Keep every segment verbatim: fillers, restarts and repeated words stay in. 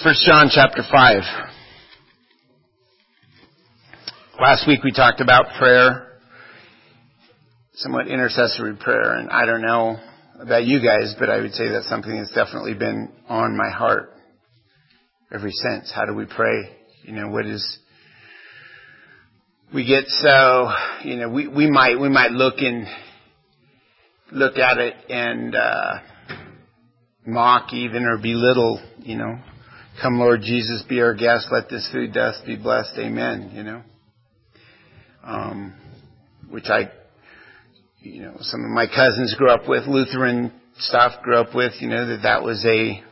First John chapter five. Last week we talked about prayer, somewhat intercessory prayer, and I don't know about you guys, but I would say that's something that's definitely been on my heart ever since. How do we pray? You know, what is, we get so, you know, we, we might, we might look and look at it and, uh, mock even or belittle, you know, come Lord Jesus, be our guest, let this food dust be blessed, amen, you know. Um, which I, you know, some of my cousins grew up with, Lutheran stuff grew up with, you know, that that was a,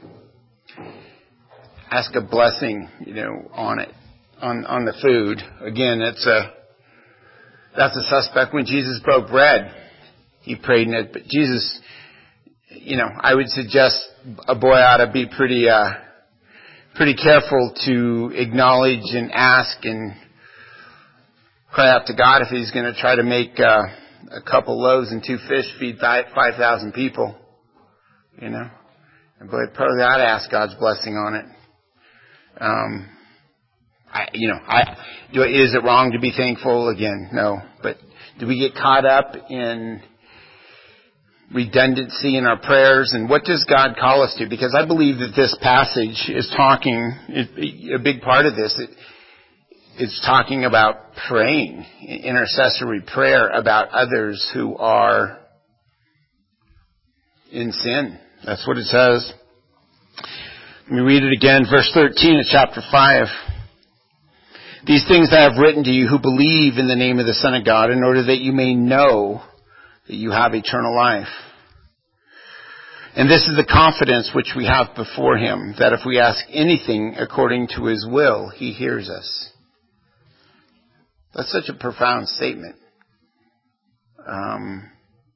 ask a blessing, you know, on it, on, on the food. Again, it's a, that's a suspect. When Jesus broke bread, he prayed in it, but Jesus, you know, I would suggest a boy ought to be pretty, uh, pretty careful to acknowledge and ask and cry out to God if he's going to try to make uh, a couple loaves and two fish feed five thousand people, you know. But probably ought to ask God's blessing on it. Um, I, you know, I, do, is it wrong to be thankful? Again, no. But do we get caught up in redundancy in our prayers, and what does God call us to? Because I believe that this passage is talking, a big part of this, it, it's talking about praying, intercessory prayer about others who are in sin. That's what it says. Let me read it again, verse thirteen of chapter five. These things I have written to you who believe in the name of the Son of God, in order that you may know that you have eternal life. And this is the confidence which we have before him, that if we ask anything according to his will, he hears us. That's such a profound statement. Um,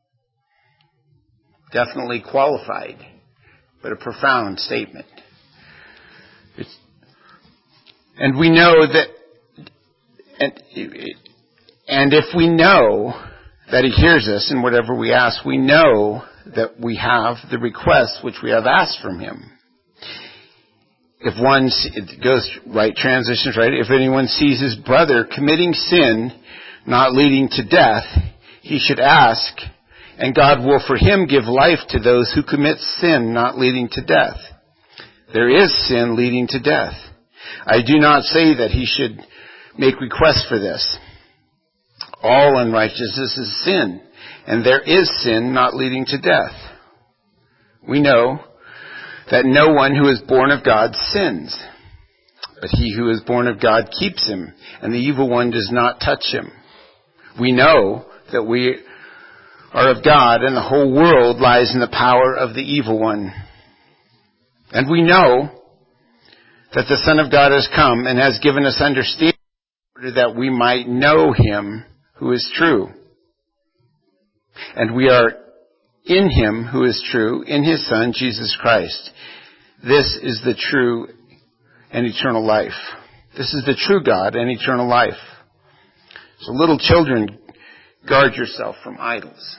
definitely qualified, but a profound statement. It's, and we know that, and, and if we know that he hears us in whatever we ask, we know that we have the request which we have asked from him. If one, it goes right, transitions right, if anyone sees his brother committing sin not leading to death, he should ask, and God will for him give life to those who commit sin not leading to death. There is sin leading to death. I do not say that he should make request for this. All unrighteousness is sin, and there is sin not leading to death. We know that no one who is born of God sins, but he who is born of God keeps him, and the evil one does not touch him. We know that we are of God, and the whole world lies in the power of the evil one. And we know that the Son of God has come and has given us understanding in order that we might know him who is true. And we are in him who is true, in his Son, Jesus Christ. This is the true and eternal life. This is the true God and eternal life. So little children, guard yourself from idols.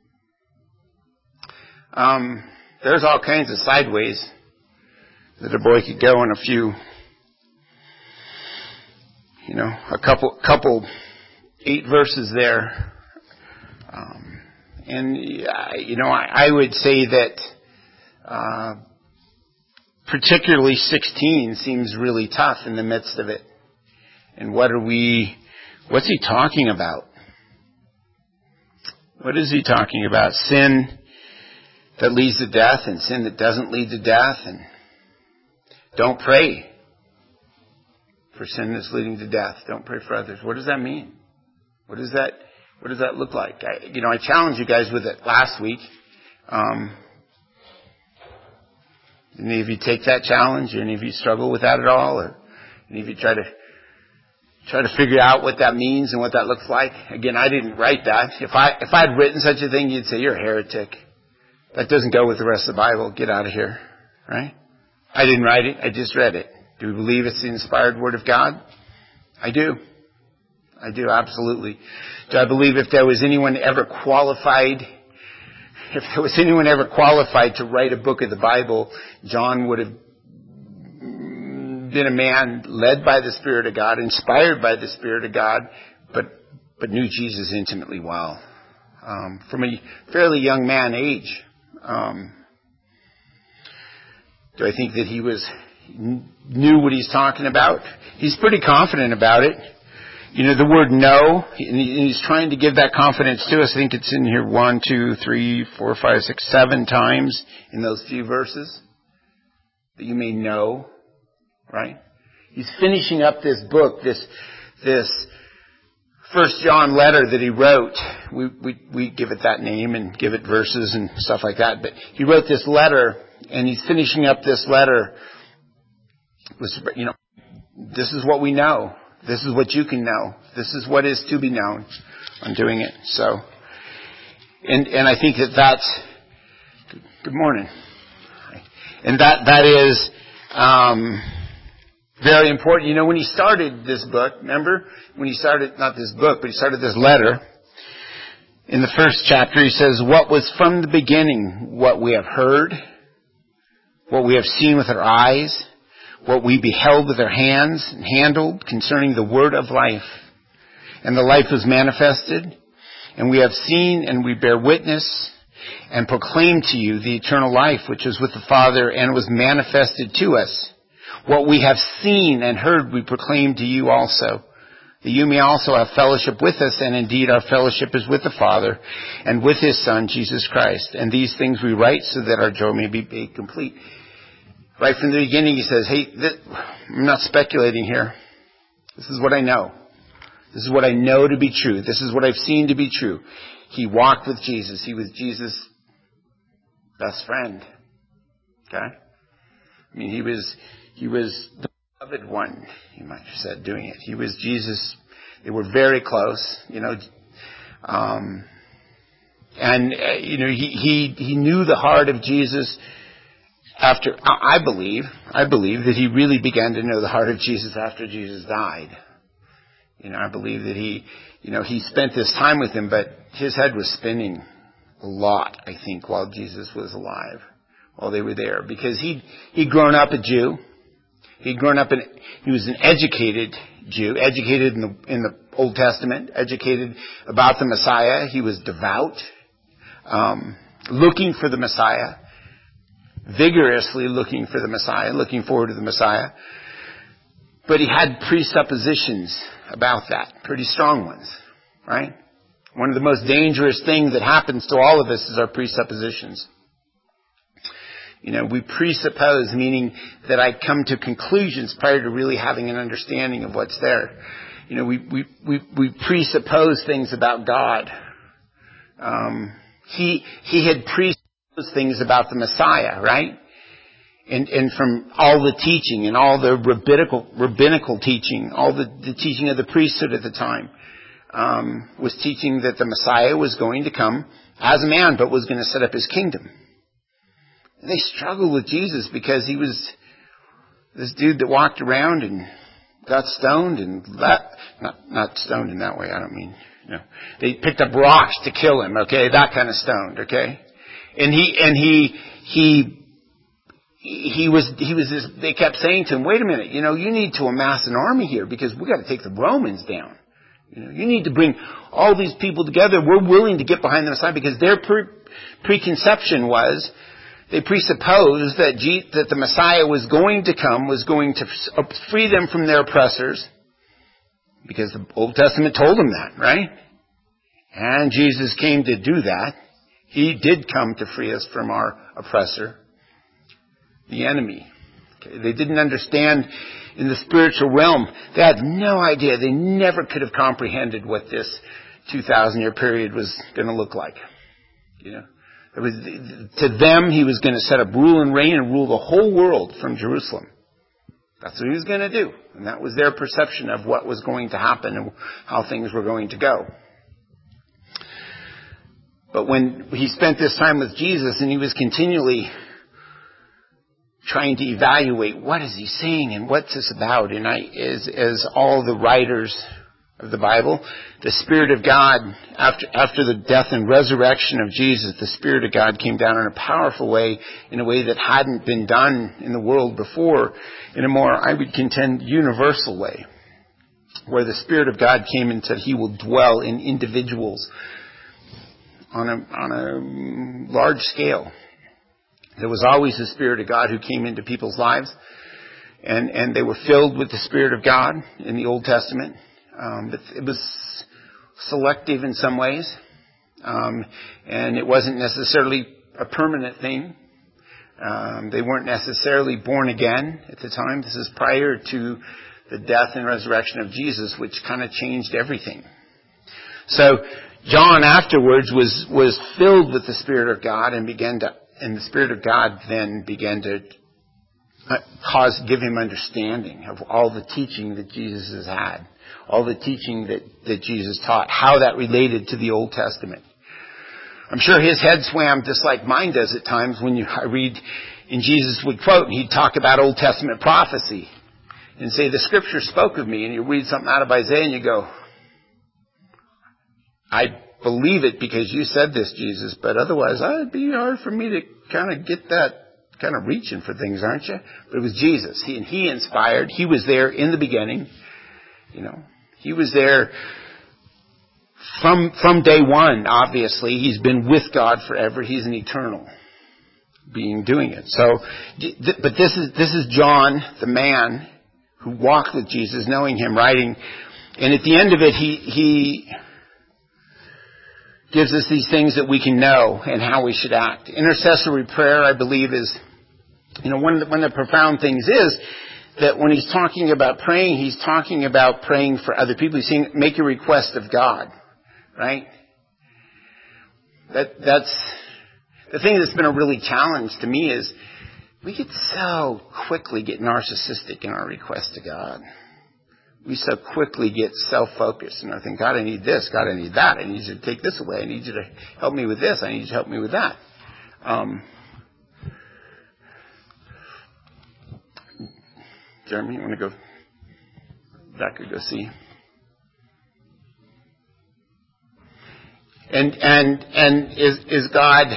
Um, there's all kinds of sideways that a boy could go in a few, you know, a couple, couple, eight verses there. Um, and, uh, you know, I, I would say that, uh, particularly sixteen seems really tough in the midst of it. And what are we, what's he talking about? What is he talking about? Sin that leads to death and sin that doesn't lead to death. And don't pray for sin that's leading to death. Don't pray for others. What does that mean? What does that, what does that look like? I, you know, I challenged you guys with it last week. Um, any of you take that challenge? Or any of you struggle with that at all? Or any of you try to try to figure out what that means and what that looks like? Again, I didn't write that. If I if I'd written such a thing, you'd say you're a heretic. That doesn't go with the rest of the Bible. Get out of here, right? I didn't write it. I just read it. Do we believe it's the inspired word of God? I do. I do, absolutely. Do I believe if there was anyone ever qualified, if there was anyone ever qualified to write a book of the Bible, John would have been a man led by the Spirit of God, inspired by the Spirit of God, but but knew Jesus intimately well. Um, from a fairly young man age. Um, do I think that he was knew what he's talking about? He's pretty confident about it. You know, the word know, and he's trying to give that confidence to us. I think it's in here one, two, three, four, five, six, seven times in those few verses. That you may know, right? He's finishing up this book, this this First John letter that he wrote. We, we we give it that name and give it verses and stuff like that. But he wrote this letter, and he's finishing up this letter. With, you know, this is what we know. This is what you can know. This is what is to be known. I'm doing it. So, and and I think that that's good morning. And that that is um, very important. You know, when he started this book, remember? When he started, not this book, but he started this letter. In the first chapter, he says, what was from the beginning, what we have heard, what we have seen with our eyes, what we beheld with our hands and handled concerning the word of life. And the life was manifested, and we have seen and we bear witness and proclaim to you the eternal life which is with the Father and was manifested to us. What we have seen and heard we proclaim to you also, that you may also have fellowship with us, and indeed our fellowship is with the Father and with His Son, Jesus Christ. And these things we write so that our joy may be made complete. Right from the beginning he says, hey, this, I'm not speculating here. This is what I know. This is what I know to be true. This is what I've seen to be true. He walked with Jesus. He was Jesus' best friend. Okay? I mean, he was, he was the beloved one, you might have said, doing it. He was Jesus. They were very close, you know. Um, and, uh, you know, he, he, he knew the heart of Jesus after, I believe, I believe that he really began to know the heart of Jesus after Jesus died. You know, I believe that he, you know, he spent this time with him, but his head was spinning a lot, I think, while Jesus was alive, while they were there. Because he'd, he'd grown up a Jew. He'd grown up in, he was an educated Jew, educated in the, in the Old Testament, educated about the Messiah. He was devout, um, looking for the Messiah, vigorously looking for the Messiah, looking forward to the Messiah. But he had presuppositions about that, pretty strong ones, right? One of the most dangerous things that happens to all of us is our presuppositions. You know, we presuppose, meaning that I come to conclusions prior to really having an understanding of what's there. You know, we we we, we presuppose things about God. Um, he he had presupposed things about the Messiah, right? And, and from all the teaching and all the rabbinical, rabbinical teaching, all the, the teaching of the priesthood at the time, um, was teaching that the Messiah was going to come as a man, but was going to set up his kingdom. And they struggled with Jesus because he was this dude that walked around and got stoned and left, not, not stoned in that way, I don't mean, you know. They picked up rocks to kill him, okay, that kind of stoned, okay? And he, and he, he, He was, he was this, they kept saying to him, wait a minute, you know, you need to amass an army here because we got to take the Romans down. You know, you need to bring all these people together. We're willing to get behind the Messiah because their pre- preconception was, they presupposed that G, that the Messiah was going to come, was going to free them from their oppressors because the Old Testament told them that, right? And Jesus came to do that. He did come to free us from our oppressor, the enemy. Okay. They didn't understand in the spiritual realm. They had no idea. They never could have comprehended what this two thousand year period was going to look like. You know, it was, to them, he was going to set up rule and reign and rule the whole world from Jerusalem. That's what he was going to do. And that was their perception of what was going to happen and how things were going to go. But when he spent this time with Jesus and he was continually trying to evaluate what is he saying and what's this about. And I, as, as all the writers of the Bible, the Spirit of God, after after the death and resurrection of Jesus, the Spirit of God came down in a powerful way, in a way that hadn't been done in the world before, in a more, I would contend, universal way, where the Spirit of God came and said He will dwell in individuals on a, on a large scale. There was always the Spirit of God who came into people's lives, and, and they were filled with the Spirit of God in the Old Testament. Um, but it was selective in some ways, um, and it wasn't necessarily a permanent thing. Um, they weren't necessarily born again at the time. This is prior to the death and resurrection of Jesus, which kind of changed everything. So John afterwards was was filled with the Spirit of God and began to, and the Spirit of God then began to cause, give him understanding of all the teaching that Jesus has had, all the teaching that, that Jesus taught, how that related to the Old Testament. I'm sure his head swam just like mine does at times when you I read, and Jesus would quote, and he'd talk about Old Testament prophecy and say, the Scripture spoke of me, and you read something out of Isaiah and you go, I believe it because you said this, Jesus, but otherwise it'd be hard for me to kind of get that, kind of reaching for things, aren't you? But it was Jesus. He, and he inspired. He was there in the beginning. You know, he was there from, from day one, obviously. He's been with God forever. He's an eternal being doing it. So, but this is, this is John, the man who walked with Jesus, knowing him, writing. And at the end of it, he, he gives us these things that we can know and how we should act. Intercessory prayer, I believe, is, you know, one of the, one of the profound things is that when he's talking about praying, he's talking about praying for other people. He's saying, make a request of God, right? That, that's the thing that's been a really challenge to me is we get so quickly get narcissistic in our request to God. We so quickly get self-focused and I think, God, I need this. God, I need that. I need you to take this away. I need you to help me with this. I need you to help me with that. Um, Jeremy, you want to go back or go see? And and and is is God?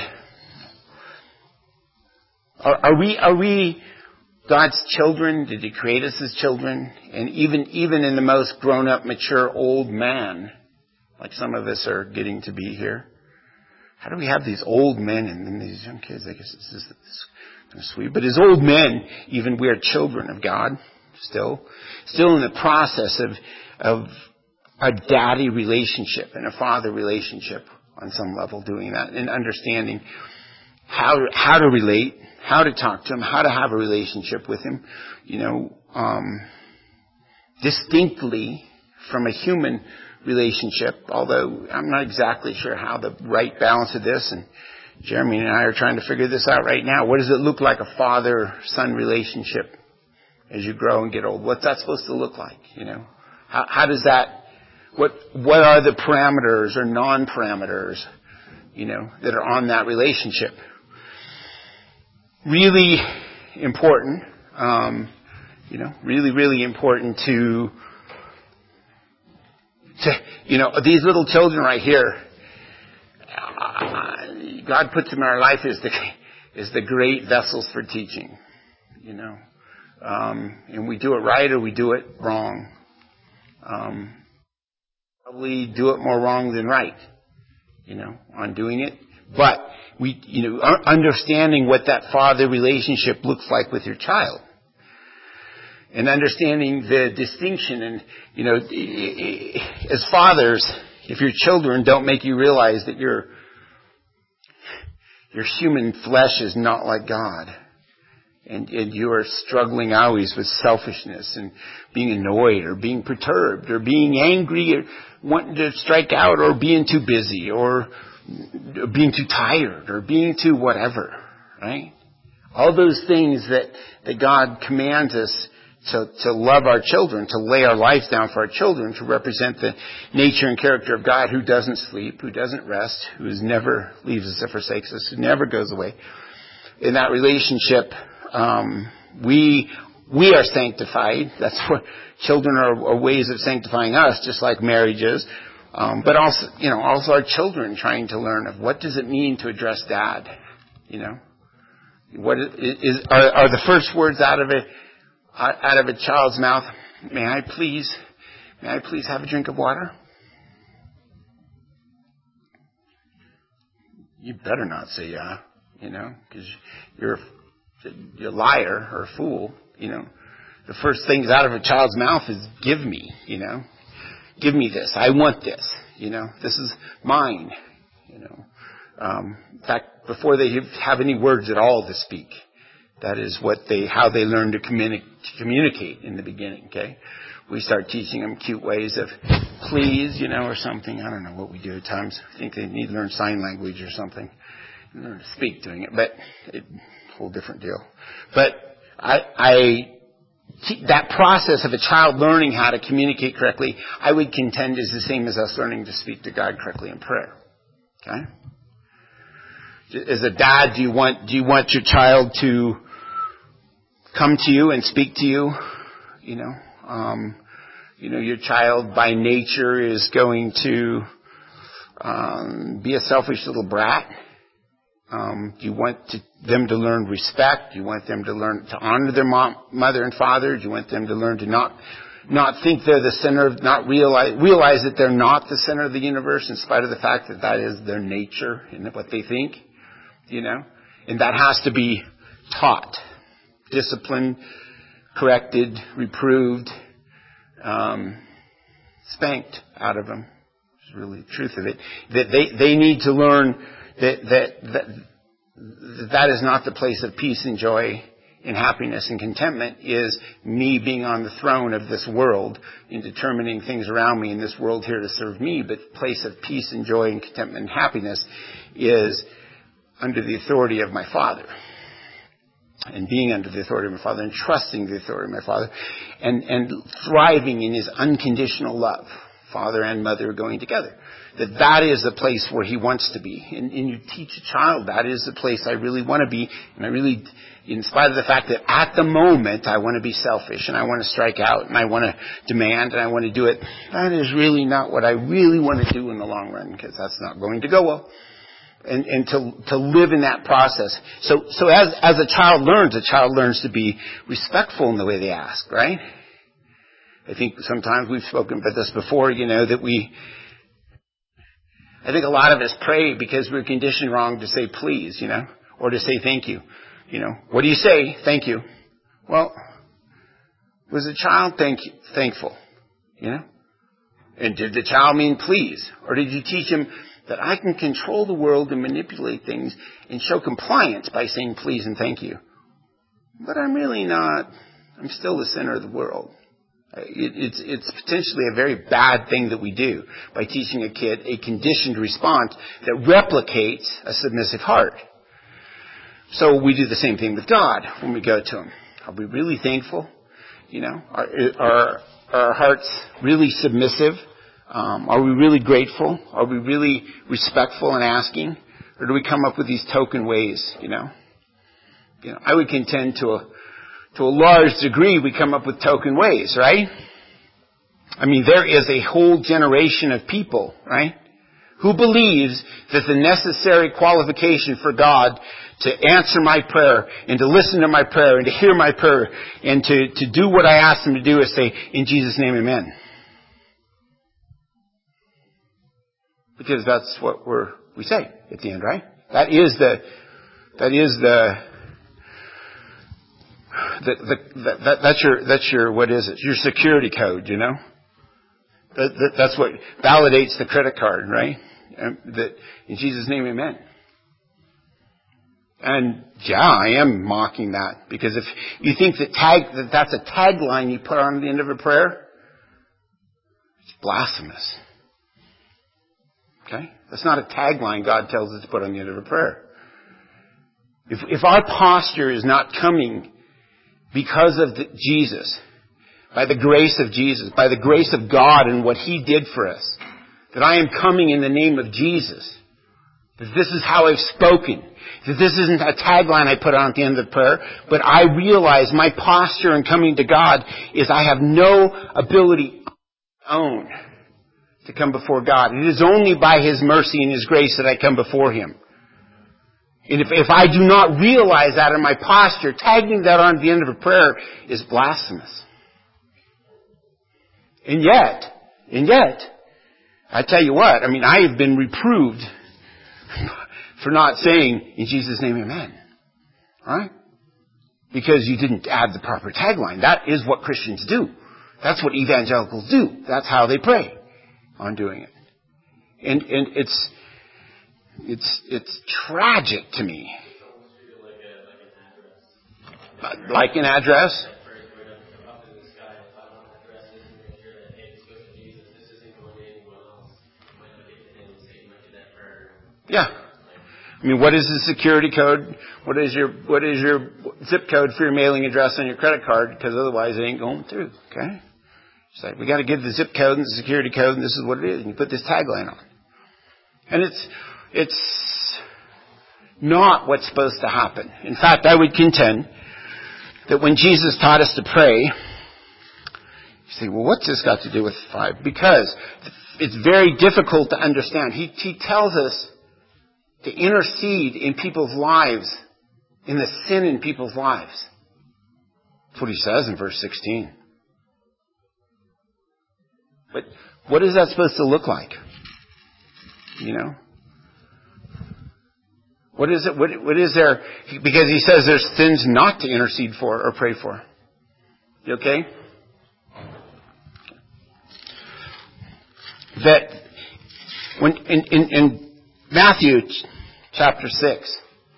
Are, are we are we God's children? Did He create us as children? And even even in the most grown-up, mature old man, like some of us are getting to be here, how do we have these old men and then these young kids? I guess this is kind of sweet. But as old men, even we are children of God still, still in the process of of a daddy relationship and a father relationship on some level, doing that and understanding how how to relate, how to talk to him, how to have a relationship with him, you know, um, distinctly from a human relationship, although I'm not exactly sure how the right balance of this, and Jeremy and I are trying to figure this out right now. What does it look like, a father-son relationship as you grow and get old? What's that supposed to look like, you know? How, how does that, what what are the parameters or non-parameters, you know, that are on that relationship? Really important, um, you know, really, really important to, to, you know, these little children right here, uh, God puts them in our life as the, as the great vessels for teaching, you know, um, and we do it right or we do it wrong. Um, probably do it more wrong than right, you know, on doing it. But we, you know, understanding what that father relationship looks like with your child, and understanding the distinction, and you know, as fathers, if your children don't make you realize that your your human flesh is not like God, and, and you are struggling always with selfishness and being annoyed or being perturbed or being angry or wanting to strike out or being too busy or being too tired or being too whatever, right? All those things that, that God commands us to, to love our children, to lay our lives down for our children, to represent the nature and character of God, who doesn't sleep, who doesn't rest, who is never leaves us or forsakes us, who never goes away. In that relationship, um, we we are sanctified. That's what children are, are ways of sanctifying us, just like marriage is. Um, but also, you know, also our children trying to learn of what does it mean to address dad. You know, what is, is are, are the first words out of a out of a child's mouth? May I please, may I please have a drink of water? You better not say yeah, you know, because you're you're a liar or a fool. You know, the first things out of a child's mouth is "give me," you know, "give me this. I want this." You know, this is mine. You know, um, in fact, before they have any words at all to speak, that is what they how they learn to, communi- to communicate in the beginning. Okay. We start teaching them cute ways of please, you know, or something. I don't know what we do at times. I think they need to learn sign language or something. Learn to speak doing it, but it's a whole different deal. But I, I, that process of a child learning how to communicate correctly, I would contend is the same as us learning to speak to God correctly in prayer. Okay? As a dad, do you want, do you want your child to come to you and speak to you? You know, um, you know, your child by nature is going to um, be a selfish little brat. Um, do you want to, them to learn respect? Do you want them to learn to honor their mom, mother and father? Do you want them to learn to not not think they're the center of, not realize realize that they're not the center of the universe, in spite of the fact that that is their nature and what they think? You know, and that has to be taught, disciplined, corrected, reproved, um, spanked out of them. It's really the truth of it. That they, they need to learn that, that, that, that is not the place of peace and joy and happiness and contentment, is me being on the throne of this world and determining things around me in this world here to serve me. But the place of peace and joy and contentment and happiness is under the authority of my Father. And being under the authority of my Father and trusting the authority of my Father and, and thriving in His unconditional love. Father and mother going together. That that is the place where He wants to be. And, and you teach a child that is the place I really want to be. And I really, in spite of the fact that at the moment I want to be selfish and I want to strike out and I want to demand and I want to do it, that is really not what I really want to do in the long run, because that's not going to go well. And, and to, to live in that process. So, so as, as a child learns, a child learns to be respectful in the way they ask, right? I think sometimes we've spoken about this before, you know, that we, I think a lot of us pray because we're conditioned wrong to say please, you know, or to say thank you. You know, what do you say? Thank you. Well, was the child thank, thankful? You know? And did the child mean please? Or did you teach him that I can control the world and manipulate things and show compliance by saying please and thank you? But I'm really not, I'm still the center of the world. It, it's, it's potentially a very bad thing that we do by teaching a kid a conditioned response that replicates a submissive heart. So we do the same thing with God when we go to Him. Are we really thankful? You know, are, are, are our hearts really submissive? Um, are we really grateful? Are we really respectful in asking? Or do we come up with these token ways, you know? You know, I would contend to a, to a large degree we come up with token ways, right? I mean, there is a whole generation of people, right, who believes that the necessary qualification for God to answer my prayer and to listen to my prayer and to hear my prayer and to, to do what I ask Him to do is say, in Jesus' name, amen. Because that's what we're, we say at the end, right? That is the, that is the, the, the that, that, that's your, that's your, what is it? Your security code, you know? That, that, that's what validates the credit card, right? And that, in Jesus' name, amen. And yeah, I am mocking that, because if you think that tag, that that's a tagline you put on the end of a prayer, it's blasphemous. Okay? That's not a tagline God tells us to put on the end of a prayer. If, if our posture is not coming because of the, Jesus, by the grace of Jesus, by the grace of God and what He did for us, that I am coming in the name of Jesus, That this is how I've spoken. That this isn't a tagline I put on at the end of the prayer, but I realize my posture in coming to God is I have no ability on my own to come before God. It is only by His mercy and His grace that I come before Him. And if, if I do not realize that in my posture, tagging that on at the end of a prayer is blasphemous. And yet, and yet, I tell you what, I mean, I have been reproved for not saying, in Jesus' name, amen. Alright? Because you didn't add the proper tagline. That is what Christians do. That's what evangelicals do. That's how they pray on doing it. And, and it's, it's, it's tragic to me. Like an address? Yeah. I mean, what is the security code? What is your, what is your zip code for your mailing address on your credit card? Because otherwise it ain't going through. Okay? It's like, we got to give the zip code and the security code, and this is what it is. And you put this tagline on. And it's, it's not what's supposed to happen. In fact, I would contend that when Jesus taught us to pray, you say, well, what's this got to do with five? Because it's very difficult to understand. He, he tells us to intercede in people's lives, in the sin in people's lives. That's what he says in verse sixteen. But what is that supposed to look like? You know? What is it? What, what is there? Because he says there's sins not to intercede for or pray for. You okay? That when in, in, in Matthew chapter six,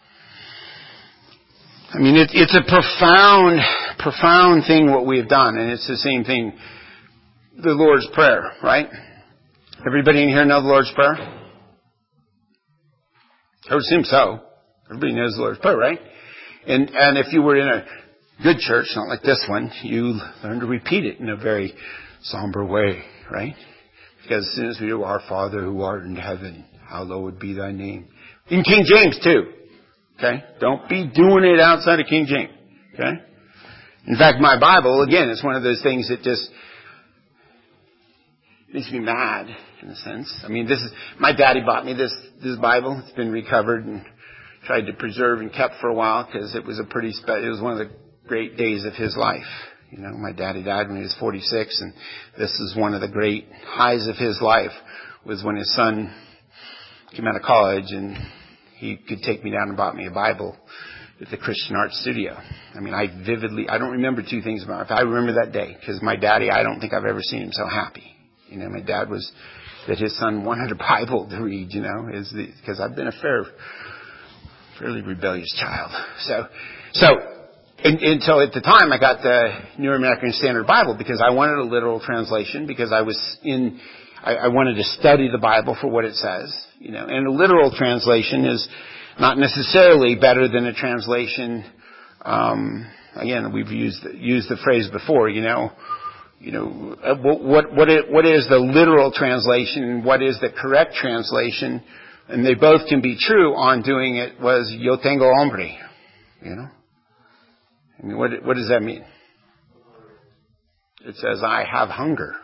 I mean, it, it's a profound, profound thing what we have done, and it's the same thing, the Lord's Prayer, right? Everybody in here know the Lord's Prayer? I would assume so. Everybody knows the Lord's Prayer, right? And and if you were in a good church, not like this one, you learn to repeat it in a very somber way, right? Because as soon as we do, our Father who art in heaven, hallowed be thy name. In King James too. Okay? Don't be doing it outside of King James. Okay? In fact, my Bible, again, it's one of those things that just makes me mad, in a sense. I mean, this is, my daddy bought me this, this Bible. It's been recovered and tried to preserve and kept for a while because it was a pretty, spe- it was one of the great days of his life. You know, my daddy died when he was forty-six, and this is one of the great highs of his life, was when his son came out of college and he could take me down and bought me a Bible at the Christian Art Studio. I mean, I vividly, I don't remember two things about it. I remember that day because my daddy, I don't think I've ever seen him so happy. You know, my dad was, that his son wanted a Bible to read, you know, is because I've been a fair, fairly rebellious child. So, so, and, and so at the time I got the New American Standard Bible because I wanted a literal translation because I was in, I, I wanted to study the Bible for what it says, you know, and a literal translation is not necessarily better than a translation. Um, again, we've used, used the phrase before, you know, You know, what, what, it, what is the literal translation and what is the correct translation? And they both can be true on doing it was yo tengo hambre. You know? I mean, what, what does that mean? It says, I have hunger.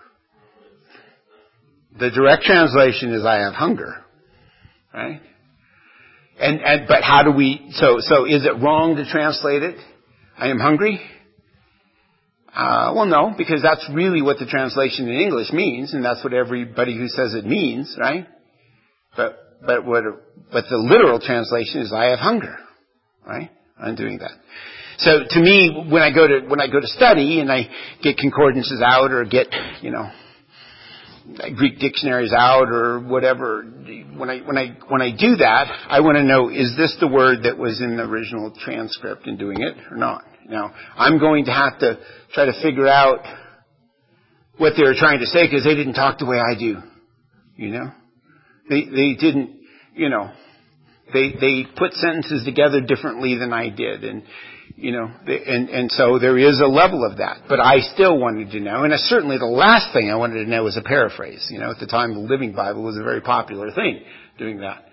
The direct translation is I have hunger. Right? And, and, but how do we, so, so is it wrong to translate it? I am hungry? Uh, well, no, because that's really what the translation in English means, and that's what everybody who says it means, right? But, but what, but the literal translation is I have hunger, right? I'm doing that. So to me, when I go to, when I go to study and I get concordances out or get, you know, Greek dictionaries out or whatever, when I, when I, when I do that, I want to know, is this the word that was in the original transcript in doing it or not? Now, I'm going to have to try to figure out what they were trying to say because they didn't talk the way I do. You know? They, they didn't, you know, they, they put sentences together differently than I did. And, you know, they, and, and so there is a level of that. But I still wanted to know. And certainly the last thing I wanted to know was a paraphrase. You know, at the time the Living Bible was a very popular thing, doing that.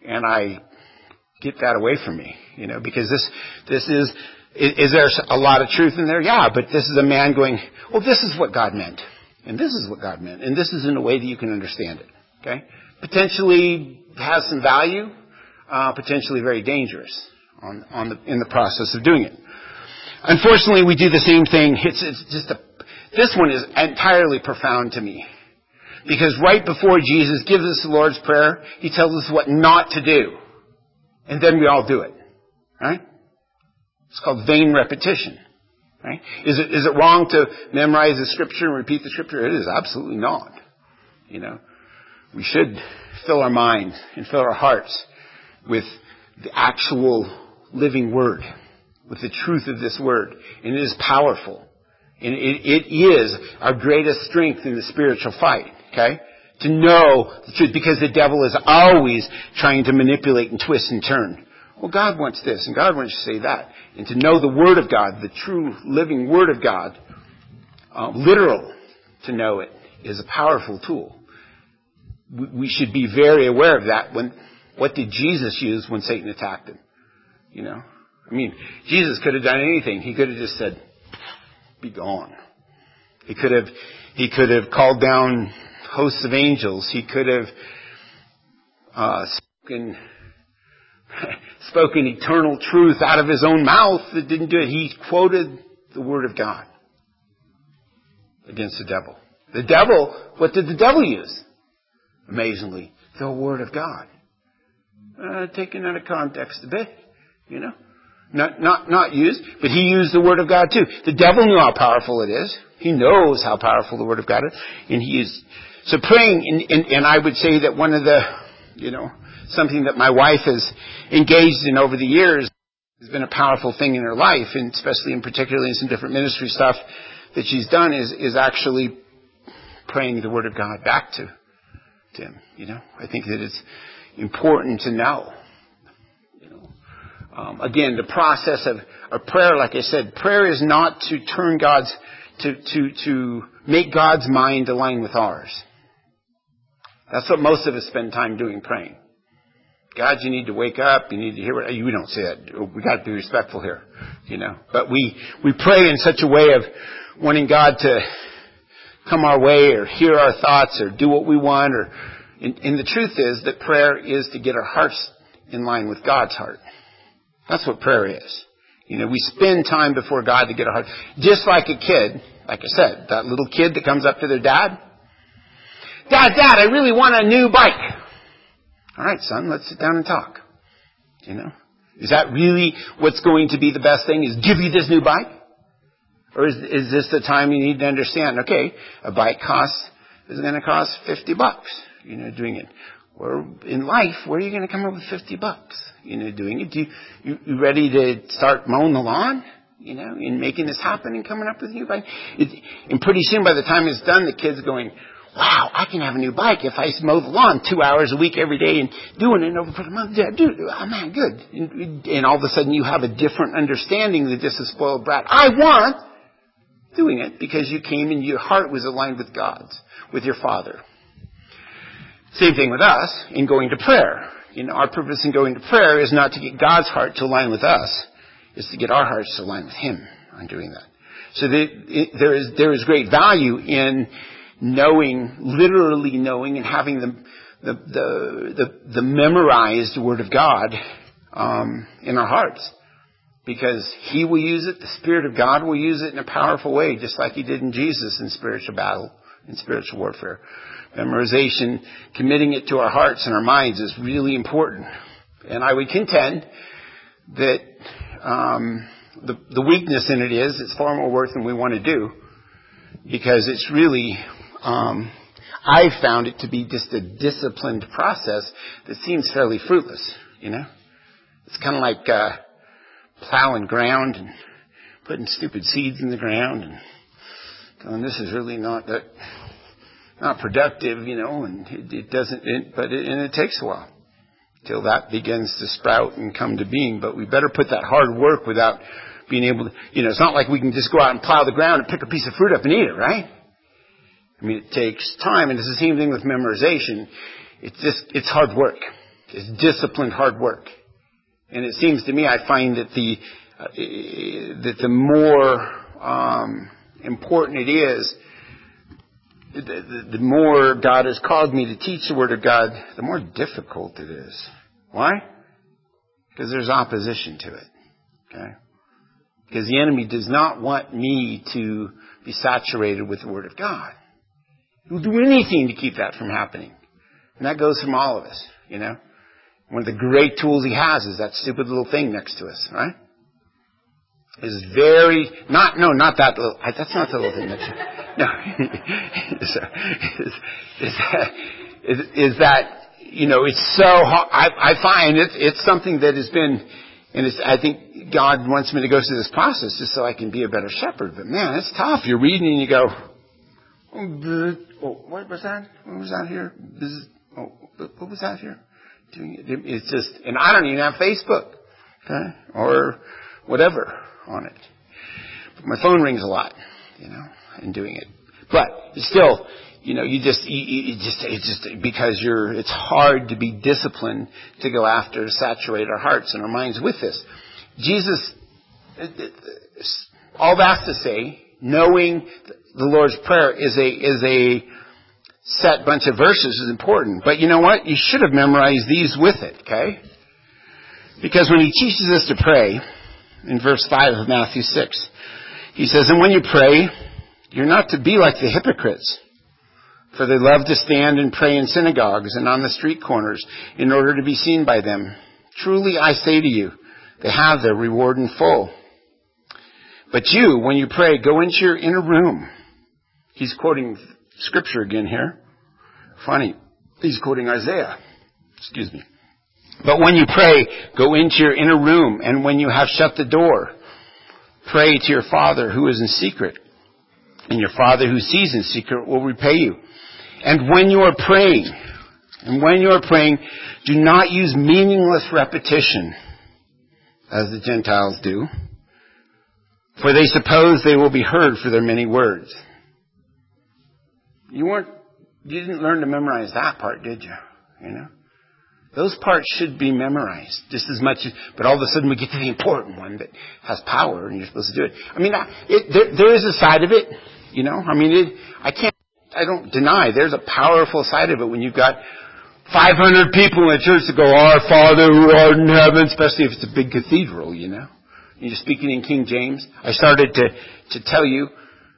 And I get that away from me, you know, because this, this is, is, is there a lot of truth in there? Yeah, but this is a man going, well, this is what God meant. And this is what God meant. And this is in a way that you can understand it. Okay? Potentially has some value, uh, potentially very dangerous on, on the, in the process of doing it. Unfortunately, we do the same thing. It's, it's just a, this one is entirely profound to me. Because right before Jesus gives us the Lord's Prayer, He tells us what not to do. And then we all do it. Right? It's called vain repetition. Right? Is it, is it wrong to memorize the Scripture and repeat the Scripture? It is absolutely not. You know, we should fill our minds and fill our hearts with the actual living Word, with the truth of this Word. And it is powerful. And it, it is our greatest strength in the spiritual fight. Okay? To know the truth, because the devil is always trying to manipulate and twist and turn. Well, God wants this, and God wants to say that. And to know the Word of God, the true living Word of God, uh, literal to know it, is a powerful tool. We, we should be very aware of that. When, what did Jesus use when Satan attacked him? You know? I mean, Jesus could have done anything. He could have just said, be gone. He could have, he could have called down hosts of angels. He could have uh, spoken, spoken eternal truth out of His own mouth. That didn't do it. He quoted the Word of God against the devil. The devil, what did the devil use? Amazingly, the Word of God. Uh, taken out of context a bit, you know. Not, not, not used, but he used the Word of God too. The devil knew how powerful it is. He knows how powerful the Word of God is. And he is, so praying, and, and, and I would say that one of the, you know, something that my wife has engaged in over the years has been a powerful thing in her life, and especially in particularly in some different ministry stuff that she's done is, is actually praying the Word of God back to, to Him. You know, I think that it's important to know. Um, again, the process of, of prayer, like I said, prayer is not to turn God's, to, to, to make God's mind align with ours. That's what most of us spend time doing, praying. God, you need to wake up, you need to hear what, we don't say that. We gotta be respectful here, you know. But we, we pray in such a way of wanting God to come our way or hear our thoughts or do what we want or, and, and the truth is that prayer is to get our hearts in line with God's heart. That's what prayer is. You know, we spend time before God to get our heart. Just like a kid, like I said, that little kid that comes up to their dad. Dad, Dad, I really want a new bike. All right, son, let's sit down and talk. You know, is that really what's going to be the best thing? Is give you this new bike? Or is, is this the time you need to understand, okay, a bike costs, is going to cost fifty bucks, you know, doing it. Or in life, where are you going to come up with fifty bucks? You know, doing it. Do you, you, you ready to start mowing the lawn? You know, and making this happen and coming up with a new bike? It, and pretty soon, by the time it's done, the kid's going, wow, I can have a new bike if I mow the lawn two hours a week every day and doing it over for a month. Yeah, dude, oh man, good. And, and all of a sudden you have a different understanding that this is spoiled brat. I want doing it because you came and your heart was aligned with God's, with your Father. Same thing with us in going to prayer. You know, our purpose in going to prayer is not to get God's heart to align with us. It's to get our hearts to align with Him on doing that. So the, it, there is there is great value in knowing, literally knowing, and having the the the the, the memorized Word of God um, in our hearts, because He will use it. The Spirit of God will use it in a powerful way, just like He did in Jesus in spiritual battle, in spiritual warfare. Memorization, committing it to our hearts and our minds is really important. And I would contend that um, the, the weakness in it is it's far more work than we want to do, because it's really, um, I've found it to be just a disciplined process that seems fairly fruitless, you know. It's kind of like uh, plowing ground and putting stupid seeds in the ground and going, this is really not that... not productive, you know, and it, it doesn't, it, but it, and it takes a while till that begins to sprout and come to being. But we better put that hard work without being able to, you know, it's not like we can just go out and plow the ground and pick a piece of fruit up and eat it, right? I mean, it takes time, and it's the same thing with memorization. It's just, it's hard work. It's disciplined hard work. And it seems to me, I find that the uh, that the more um, important it is, the, the, the more God has called me to teach the Word of God, the more difficult it is. Why? Because there's opposition to it. Okay? Because the enemy does not want me to be saturated with the Word of God. He'll do anything to keep that from happening. And that goes from all of us, you know. One of the great tools he has is that stupid little thing next to us, right? Is very, not, no, not that little, that's not the little thing next to us. No. is, is, that, is, is that, you know, it's so hard. I, I find it, it's something that has been, and it's, I think God wants me to go through this process just so I can be a better shepherd. But man, it's tough. You're reading and you go, oh, what was that? What was that here? This is, oh, what was that here? Doing it. It's just, and I don't even have Facebook, okay, or whatever on it. But my phone rings a lot, you know, in doing it. But still, you know, you just, you, you just, it's just because you're, it's hard to be disciplined to go after, to saturate our hearts and our minds with this. Jesus, all that to say, knowing the Lord's Prayer is a, is a set bunch of verses is important. But you know what? You should have memorized these with it, okay? Because when he teaches us to pray, in verse five of Matthew six, he says, and when you pray, you're not to be like the hypocrites, for they love to stand and pray in synagogues and on the street corners in order to be seen by them. Truly I say to you, they have their reward in full. But you, when you pray, go into your inner room. He's quoting Scripture again here. Funny. He's quoting Isaiah. Excuse me. But when you pray, go into your inner room, and when you have shut the door, pray to your Father who is in secret. And your Father who sees in secret will repay you. And when you are praying, and when you are praying, do not use meaningless repetition, as the Gentiles do, for they suppose they will be heard for their many words. You weren't, you didn't learn to memorize that part, did you? You know? Those parts should be memorized just as much as, but all of a sudden we get to the important one that has power and you're supposed to do it. I mean, it, there, there is a side of it, you know? I mean, it, I can't, I don't deny there's a powerful side of it when you've got five hundred people in a church that go, Our Father who art in heaven, especially if it's a big cathedral, you know? And you're speaking in King James. I started to, to tell you,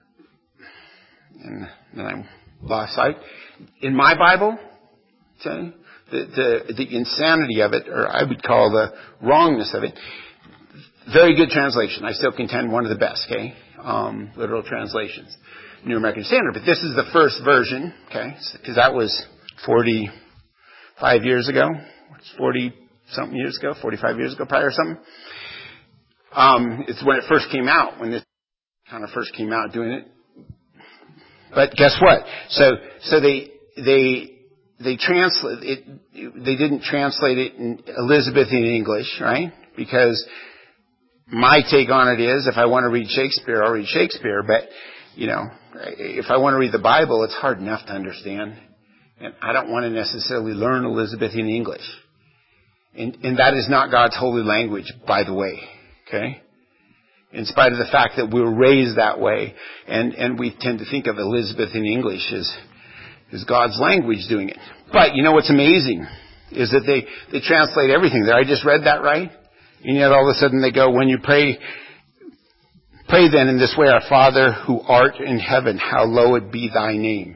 and then I lost sight. In my Bible, okay, the, the, the insanity of it, or I would call the wrongness of it, very good translation. I still contend one of the best, okay? Um, literal translations. New American Standard. But this is the first version, okay? Because that was forty-five years ago. forty-something years ago. forty-five years ago, probably or something. Um, it's when it first came out, when this kind of first came out doing it. But guess what? So, so they, they, they translate it, they didn't translate it in Elizabethan English, right? Because my take on it is, if I want to read Shakespeare, I'll read Shakespeare, but, you know, if I want to read the Bible, it's hard enough to understand. And I don't want to necessarily learn Elizabethan English. And, and that is not God's holy language, by the way. Okay? In spite of the fact that we were raised that way, and, and we tend to think of Elizabethan English as, as God's language doing it. But you know what's amazing is that they, they translate everything there. I just read that right. And yet all of a sudden they go, when you pray, pray then in this way, Our Father who art in heaven, hallowed be thy name.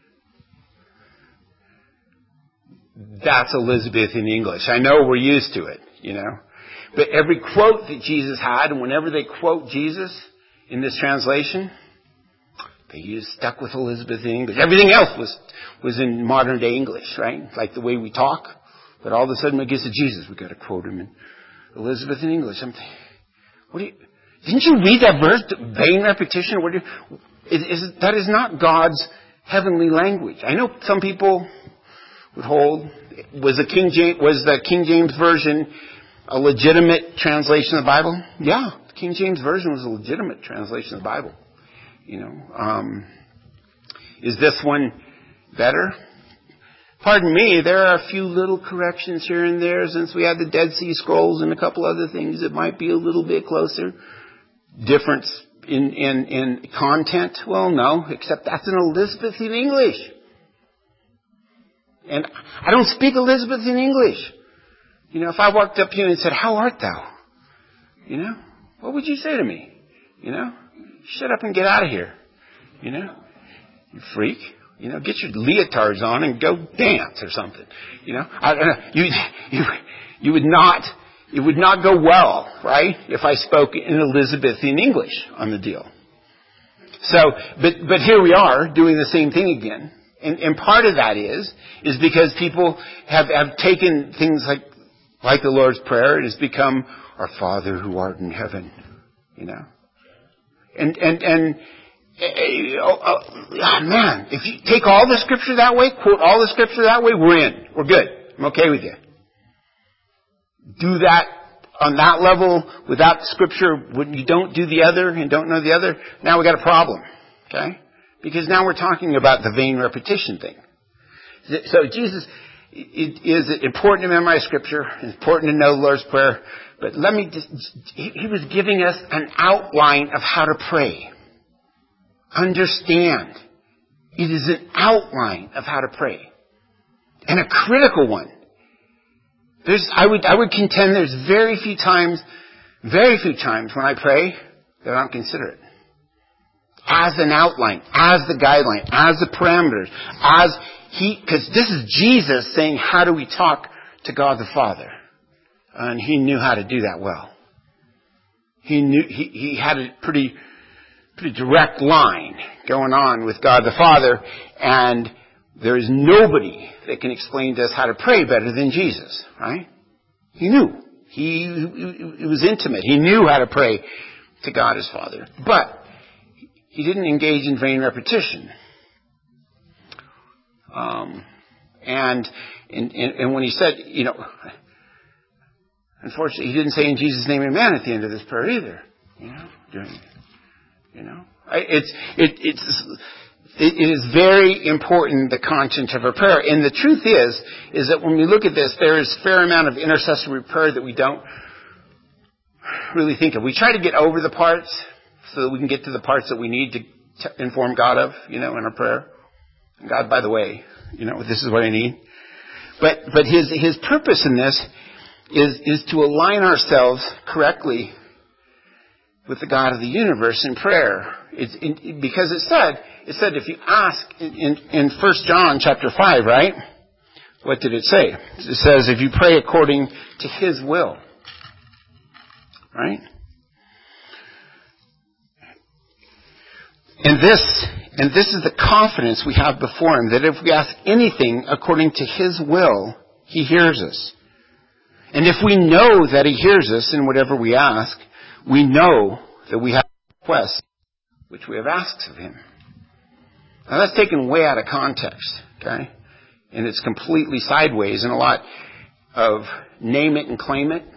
That's Elizabethan English. I know we're used to it, you know. But every quote that Jesus had, and whenever they quote Jesus in this translation, they used stuck with Elizabethan English. Everything else was, was in modern day English, right? Like the way we talk. But all of a sudden when it gets to Jesus, we've got to quote him in Elizabethan English. I'm thinking, what do you, didn't you read that verse? Vain repetition? What do you, is, is, that is not God's heavenly language. I know some people would hold, was the King James, was the King James Version a legitimate translation of the Bible? Yeah, the King James Version was a legitimate translation of the Bible. You know, um, is this one better? pardon me, there are a few little corrections here and there since we had the Dead Sea Scrolls and a couple other things that might be a little bit closer. Difference in, in, in content? Well, no, except that's in Elizabethan English. And I don't speak Elizabethan English. You know, if I walked up to you and said, "How art thou?" You know, what would you say to me? You know, shut up and get out of here. You know, you freak. You know, get your leotards on and go dance or something. You know, I don't know. You, you, you would not, it would not go well, right? If I spoke in Elizabethan English on the deal. So, but, but here we are doing the same thing again. And, and part of that is, is because people have, have taken things like, like the Lord's Prayer. It has become, "Our Father who art in heaven," you know. And, and, and, oh, oh, man, if you take all the scripture that way, quote all the scripture that way, we're in. We're good. I'm okay with you. Do that on that level without scripture, when you don't do the other and don't know the other, now we got a problem. Okay? Because now we're talking about the vain repetition thing. So Jesus, it is important to memorize scripture, it's important to know the Lord's Prayer, but let me just, he was giving us an outline of how to pray. Understand. It is an outline of how to pray. And a critical one. There's, I would, I would contend there's very few times, very few times when I pray that I don't consider it. As an outline, as the guideline, as the parameters, as he, because this is Jesus saying, how do we talk to God the Father? And he knew how to do that well. He knew, he, he had a pretty, pretty direct line going on with God the Father, and there is nobody that can explain to us how to pray better than Jesus, right? He knew. He, he, he was intimate. He knew how to pray to God as Father. But he didn't engage in vain repetition. Um, and, and, and when he said, you know, unfortunately, he didn't say in Jesus' name amen at the end of this prayer either. You know, during, you know, it's, it, it's, it is very important, the content of our prayer. And the truth is, is that when we look at this, there is a fair amount of intercessory prayer that we don't really think of. We try to get over the parts so that we can get to the parts that we need to t- inform God of, you know, in our prayer. God, by the way, you know, this is what I need. But, but his, his purpose in this is, is to align ourselves correctly with the God of the universe in prayer. It's in, because it said, it said if you ask in, in, in First John chapter five, right? What did it say? It says if you pray according to his will. Right? And this, and this is the confidence we have before him, that if we ask anything according to his will, he hears us. And if we know that he hears us in whatever we ask, we know that we have requests which we have asked of him. Now that's taken way out of context, okay? And it's completely sideways in a lot of name it and claim it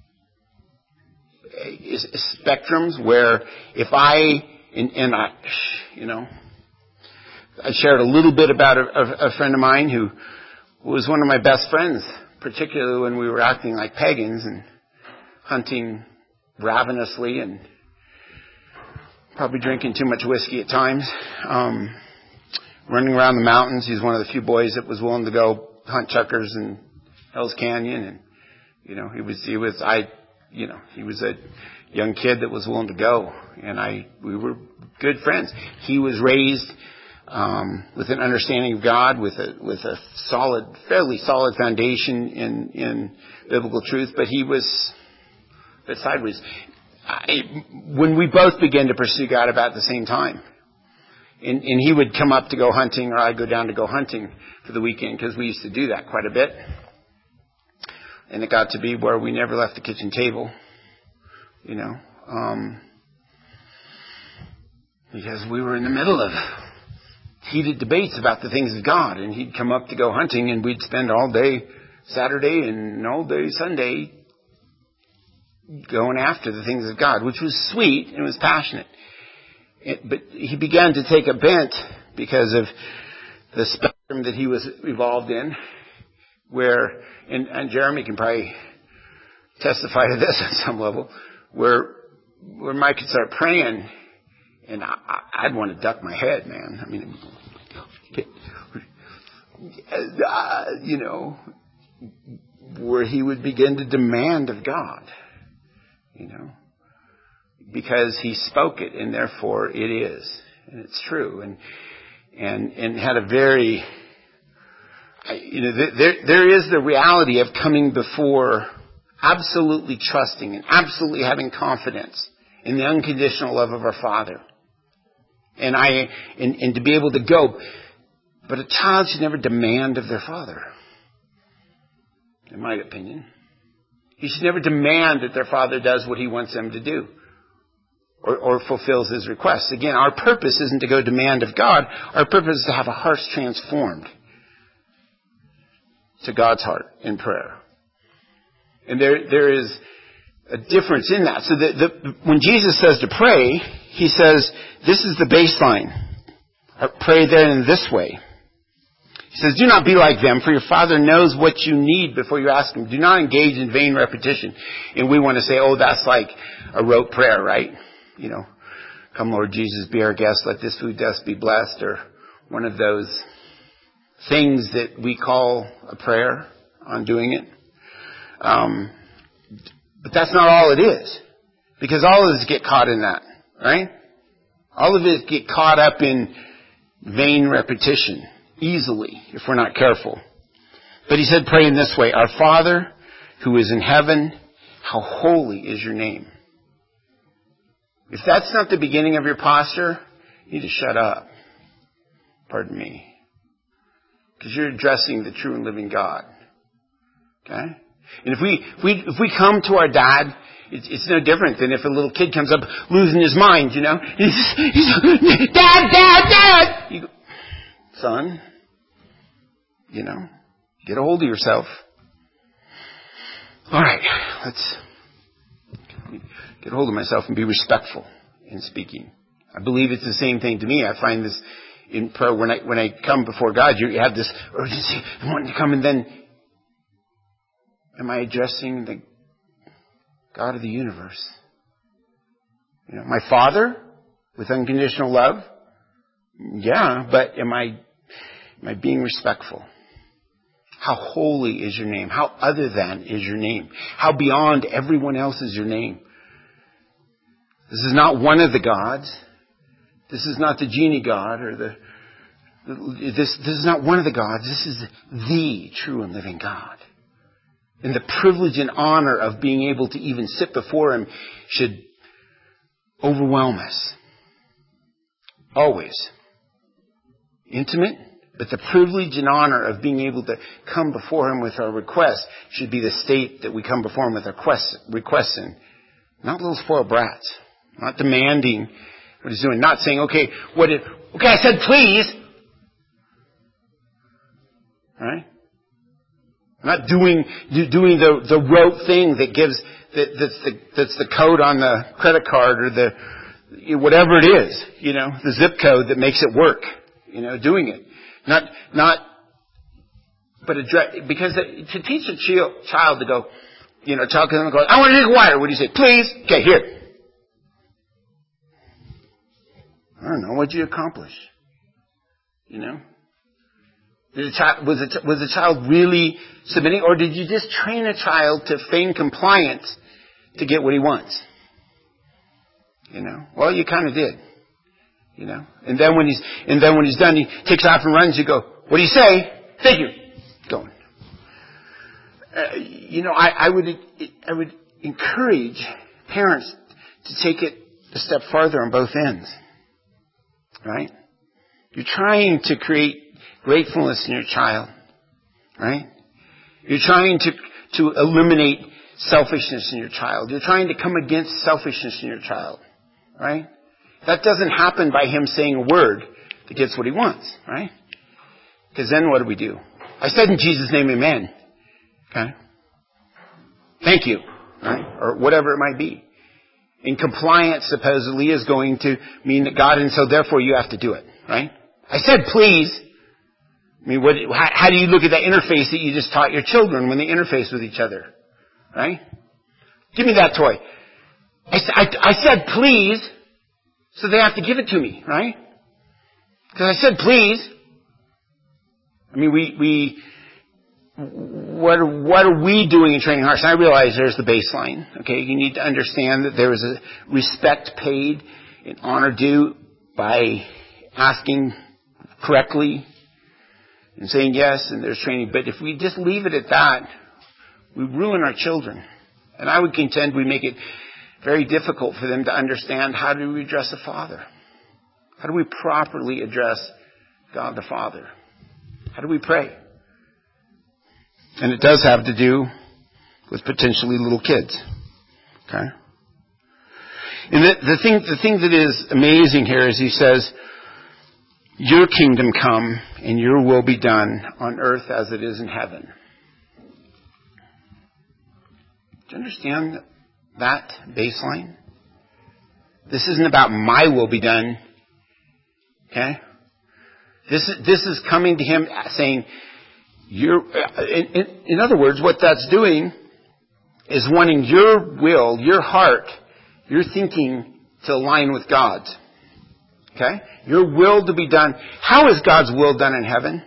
spectrums, where if I And, and I, you know, I shared a little bit about a, a, a friend of mine who was one of my best friends, particularly when we were acting like pagans and hunting ravenously and probably drinking too much whiskey at times, um, running around the mountains. He's one of the few boys that was willing to go hunt chuckers in Hell's Canyon, and you know, he was he was I, you know, he was a young kid that was willing to go, and I, we were good friends. He was raised um, with an understanding of God, with a with a solid, fairly solid foundation in in biblical truth, but he was a bit sideways. I, when we both began to pursue God about the same time, and, and he would come up to go hunting, or I'd go down to go hunting for the weekend, because we used to do that quite a bit, and it got to be where we never left the kitchen table. You know, um, because we were in the middle of heated debates about the things of God, and he'd come up to go hunting, and we'd spend all day Saturday and all day Sunday going after the things of God, which was sweet and was passionate. It, but he began to take a bent because of the spectrum that he was involved in, where, and, and Jeremy can probably testify to this at some level, where where Mike could start praying, and I, I'd want to duck my head, man. I mean, uh, you know, where he would begin to demand of God, you know, because he spoke it, and therefore it is, and it's true, and and and had a very, you know, there there is the reality of coming before, absolutely trusting and absolutely having confidence in the unconditional love of our Father, and I and, and to be able to go. But a child should never demand of their father, in my opinion. He should never demand that their father does what he wants them to do, or, or fulfills his requests. Again, our purpose isn't to go demand of God. Our purpose is to have a heart transformed to God's heart in prayer. And there, there is a difference in that. So the, the, when Jesus says to pray, he says, this is the baseline. Pray then in this way. He says, do not be like them, for your Father knows what you need before you ask Him. Do not engage in vain repetition. And we want to say, oh, that's like a rote prayer, right? You know, come Lord Jesus, be our guest, let this food dust be blessed, or one of those things that we call a prayer on doing it. Um, but that's not all it is. Because all of us get caught in that, right? All of us get caught up in vain repetition easily if we're not careful. But he said, pray in this way. Our Father who is in heaven, how holy is your name. If that's not the beginning of your posture, you need to shut up. Pardon me. Because you're addressing the true and living God. Okay? And if we, if we, if we come to our dad, it's, it's no different than if a little kid comes up losing his mind, you know. He's, he's Dad, Dad, Dad! You go, son, you know, get a hold of yourself. All right, let's get a hold of myself and be respectful in speaking. I believe it's the same thing to me. I find this in prayer when I when I come before God. You have this urgency and wanting to come, and then am I addressing the God of the universe? You know, my Father with unconditional love. Yeah, but am I am I being respectful? How holy is your name? How other than is your name? How beyond everyone else is your name? This is not one of the gods. This is not the genie god or the, the this this is not one of the gods. This is the true and living God. And the privilege and honor of being able to even sit before Him should overwhelm us. Always. Intimate, but the privilege and honor of being able to come before Him with our requests should be the state that we come before Him with our quest, requests in. Not little spoiled brats. Not demanding what He's doing. Not saying, okay, what did, okay, I said please. Right? Not doing doing the, the rote thing that gives that, that's the that's the code on the credit card or the whatever it is, you know, the zip code that makes it work. You know, doing it, not not, but address, because to teach a child, child to go, you know, talk to them and go, I want to drink water. What do you say? Please, okay, here. I don't know. What'd you accomplish? You know. Did a child, was, it, was the child really submitting, or did you just train a child to feign compliance to get what he wants? You know, well, you kind of did. You know, and then when he's and then when he's done, he takes off and runs. You go, what do you say? Thank you. Going. Uh, you know, I, I would I would encourage parents to take it a step farther on both ends. Right? You're trying to create gratefulness in your child, right? You're trying to, to eliminate selfishness in your child. You're trying to come against selfishness in your child, right? That doesn't happen by him saying a word that gets what he wants, right? Because then what do we do? I said in Jesus' name, amen. Okay? Thank you, right? Or whatever it might be. And compliance supposedly is going to mean that God, and so therefore you have to do it, right? I said please. I mean, what, how, how do you look at that interface that you just taught your children when they interface with each other? Right? Give me that toy. I, I, I said please, so they have to give it to me, right? Because I said please. I mean, we, we, what, what are we doing in training hearts? And I realize there's the baseline, okay? You need to understand that there is a respect paid and honor due by asking correctly and saying yes, and there's training. But if we just leave it at that, we ruin our children. And I would contend we make it very difficult for them to understand how do we address a father. How do we properly address God the Father? How do we pray? And it does have to do with potentially little kids. Okay? And the, the thing, the thing that is amazing here is he says, your kingdom come and your will be done on earth as it is in heaven. Do you understand that baseline? This isn't about my will be done. Okay? This is, this is coming to him saying, you're, in, in, in other words, what that's doing is wanting your will, your heart, your thinking to align with God's. Okay? Your will to be done. How is God's will done in heaven?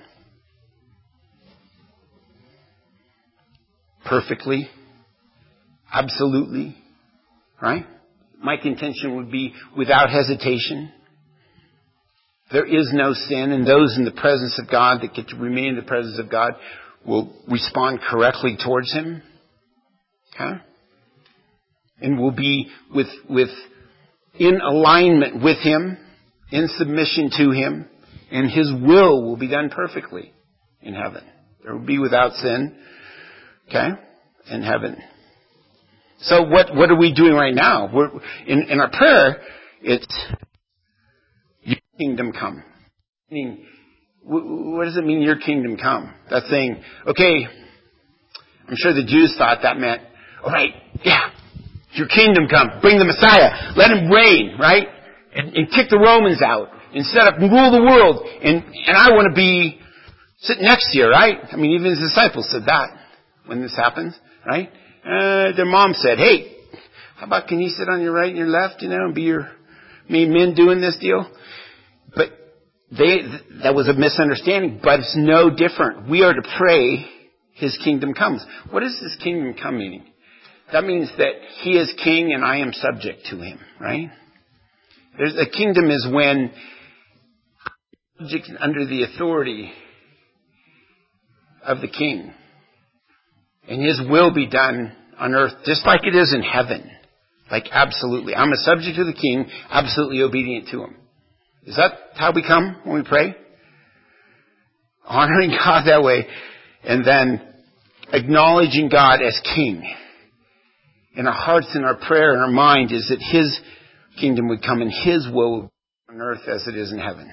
Perfectly. Absolutely. Right? My contention would be without hesitation. There is no sin, and those in the presence of God that get to remain in the presence of God will respond correctly towards Him. Okay? And will be with, with, in alignment with Him, in submission to Him, and His will will be done perfectly in heaven. There will be without sin, okay, in heaven. So what, what are we doing right now? We're, in, in our prayer, it's, your kingdom come. Meaning, what does it mean, your kingdom come? That's saying, okay, I'm sure the Jews thought that meant, all right, yeah, your kingdom come. Bring the Messiah. Let Him reign, right? And, and kick the Romans out. And set up and rule the world. And, and I want to be sitting next to you, right? I mean, even His disciples said that when this happens, right? Uh, their mom said, hey, how about can you sit on your right and your left, you know, and be your main men doing this deal? But they, that was a misunderstanding, but it's no different. We are to pray His kingdom comes. What is His kingdom come meaning? That means that He is king and I am subject to Him, right? There's a kingdom is when subject under the authority of the king. And His will be done on earth just like it is in heaven. Like absolutely. I'm a subject to the king, absolutely obedient to Him. Is that how we come when we pray? Honoring God that way. And then acknowledging God as king. In our hearts and our prayer and our mind is that His kingdom would come and His will on earth as it is in heaven.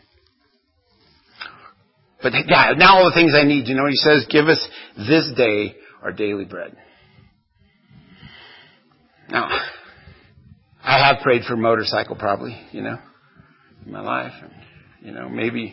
But yeah, now all the things I need, you know, He says, give us this day our daily bread. Now, I have prayed for a motorcycle probably, you know, in my life. And, you know, maybe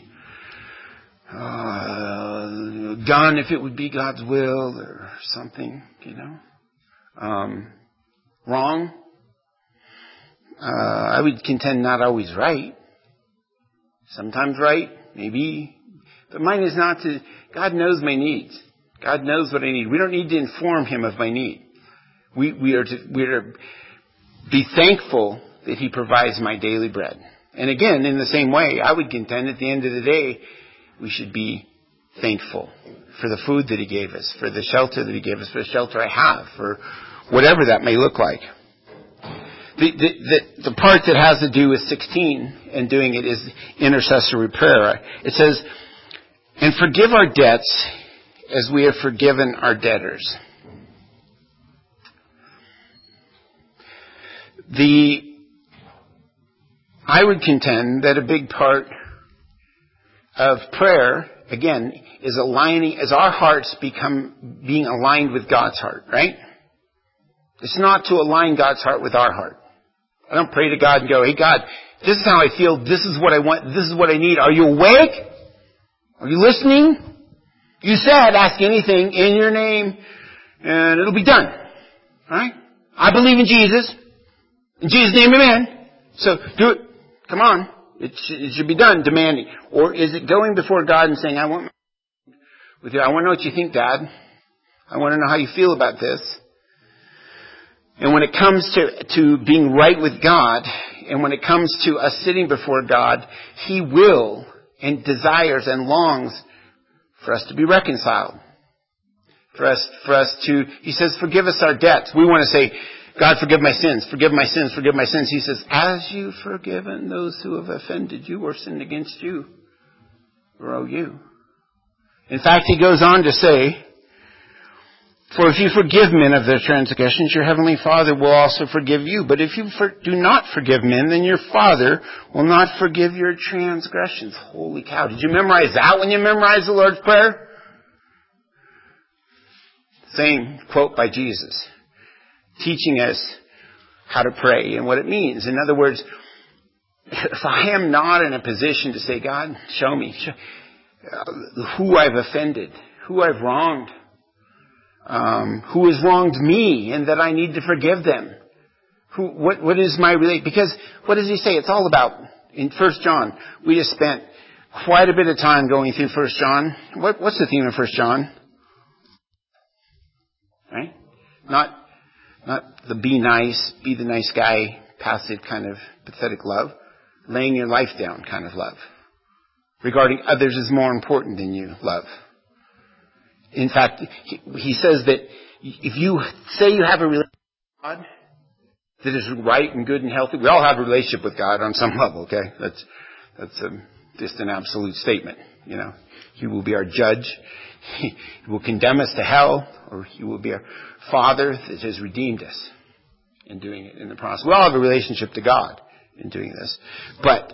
uh, gun if it would be God's will or something, you know. Um, wrong. Uh, I would contend not always right. Sometimes right, maybe. But mine is not to, God knows my needs. God knows what I need. We don't need to inform Him of my need. We, we are to, we are to be thankful that He provides my daily bread. And again, in the same way, I would contend at the end of the day, we should be thankful for the food that He gave us, for the shelter that He gave us, for the shelter I have, for whatever that may look like. The, the, the, the part that has to do with sixteen and doing it is intercessory prayer. It says, and forgive our debts as we have forgiven our debtors. The, I would contend that a big part of prayer, again, is aligning, as our hearts become, being aligned with God's heart, right? It's not to align God's heart with our heart. I don't pray to God and go, hey God, this is how I feel, this is what I want, this is what I need. Are you awake? Are you listening? You said, ask anything in your name and it'll be done. Right? I believe in Jesus. In Jesus' name, amen. So do it. Come on. It should, it should be done, demanding. Or is it going before God and saying, I want with you. I want to know what you think, Dad. I want to know how you feel about this. And when it comes to, to being right with God, and when it comes to us sitting before God, He will and desires and longs for us to be reconciled. For us, for us to, He says, forgive us our debts. We want to say, God, forgive my sins, forgive my sins, forgive my sins. He says, as you've forgiven those who have offended you or sinned against you, or owe you. In fact, He goes on to say, for if you forgive men of their transgressions, your heavenly Father will also forgive you. But if you for, do not forgive men, then your Father will not forgive your transgressions. Holy cow. Did you memorize that when you memorized the Lord's Prayer? Same quote by Jesus, teaching us how to pray and what it means. In other words, if I am not in a position to say, God, show me show, uh, who I've offended, who I've wronged, Um, who has wronged me and that I need to forgive them. Who, what, what is my relate? Because what does he say? It's all about, in First John, we just spent quite a bit of time going through First John. What, what's the theme of First John? Right? Not, not the be nice, be the nice guy, passive kind of pathetic love. Laying your life down kind of love. Regarding others is more important than you love. In fact, he, he says that if you say you have a relationship with God that is right and good and healthy, we all have a relationship with God on some level, okay? That's that's a, just an absolute statement, you know. He will be our judge. He, he will condemn us to hell, or He will be our Father that has redeemed us in doing it in the process. We all have a relationship to God in doing this. But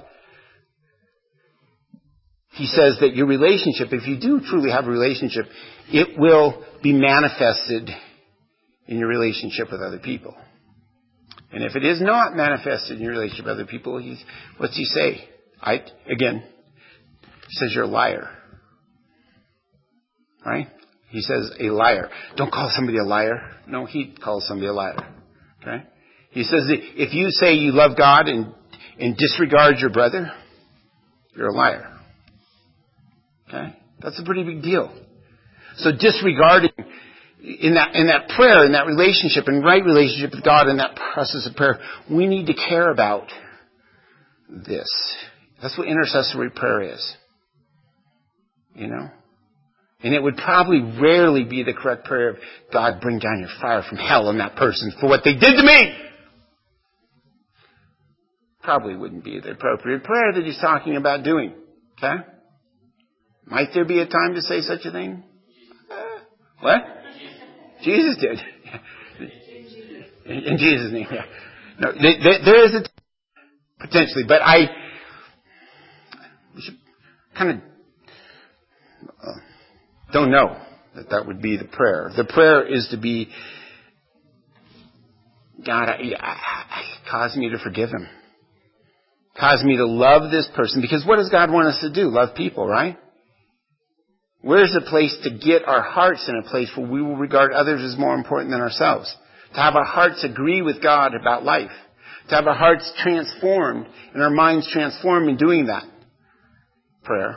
He says that your relationship, if you do truly have a relationship, it will be manifested in your relationship with other people. And if it is not manifested in your relationship with other people, he's, what's He say? I, again, He says you're a liar. Right? He says a liar. Don't call somebody a liar. No, He calls somebody a liar. Okay? He says that if you say you love God and, and disregard your brother, you're a liar. Okay? That's a pretty big deal. So disregarding in that in that prayer, in that relationship, in right relationship with God, in that process of prayer, we need to care about this. That's what intercessory prayer is. You know? And it would probably rarely be the correct prayer of, God, bring down your fire from hell on that person for what they did to me. Probably wouldn't be the appropriate prayer that He's talking about doing. Okay? Might there be a time to say such a thing? Uh, what? Jesus did. In, in Jesus' name, yeah. No, there, there is a time, potentially, but I we should kind of uh, don't know that that would be the prayer. The prayer is to be, God, I, I, I, cause me to forgive him. Cause me to love this person. Because what does God want us to do? Love people, right? Where's the place to get our hearts in a place where we will regard others as more important than ourselves? To have our hearts agree with God about life. To have our hearts transformed and our minds transformed in doing that prayer.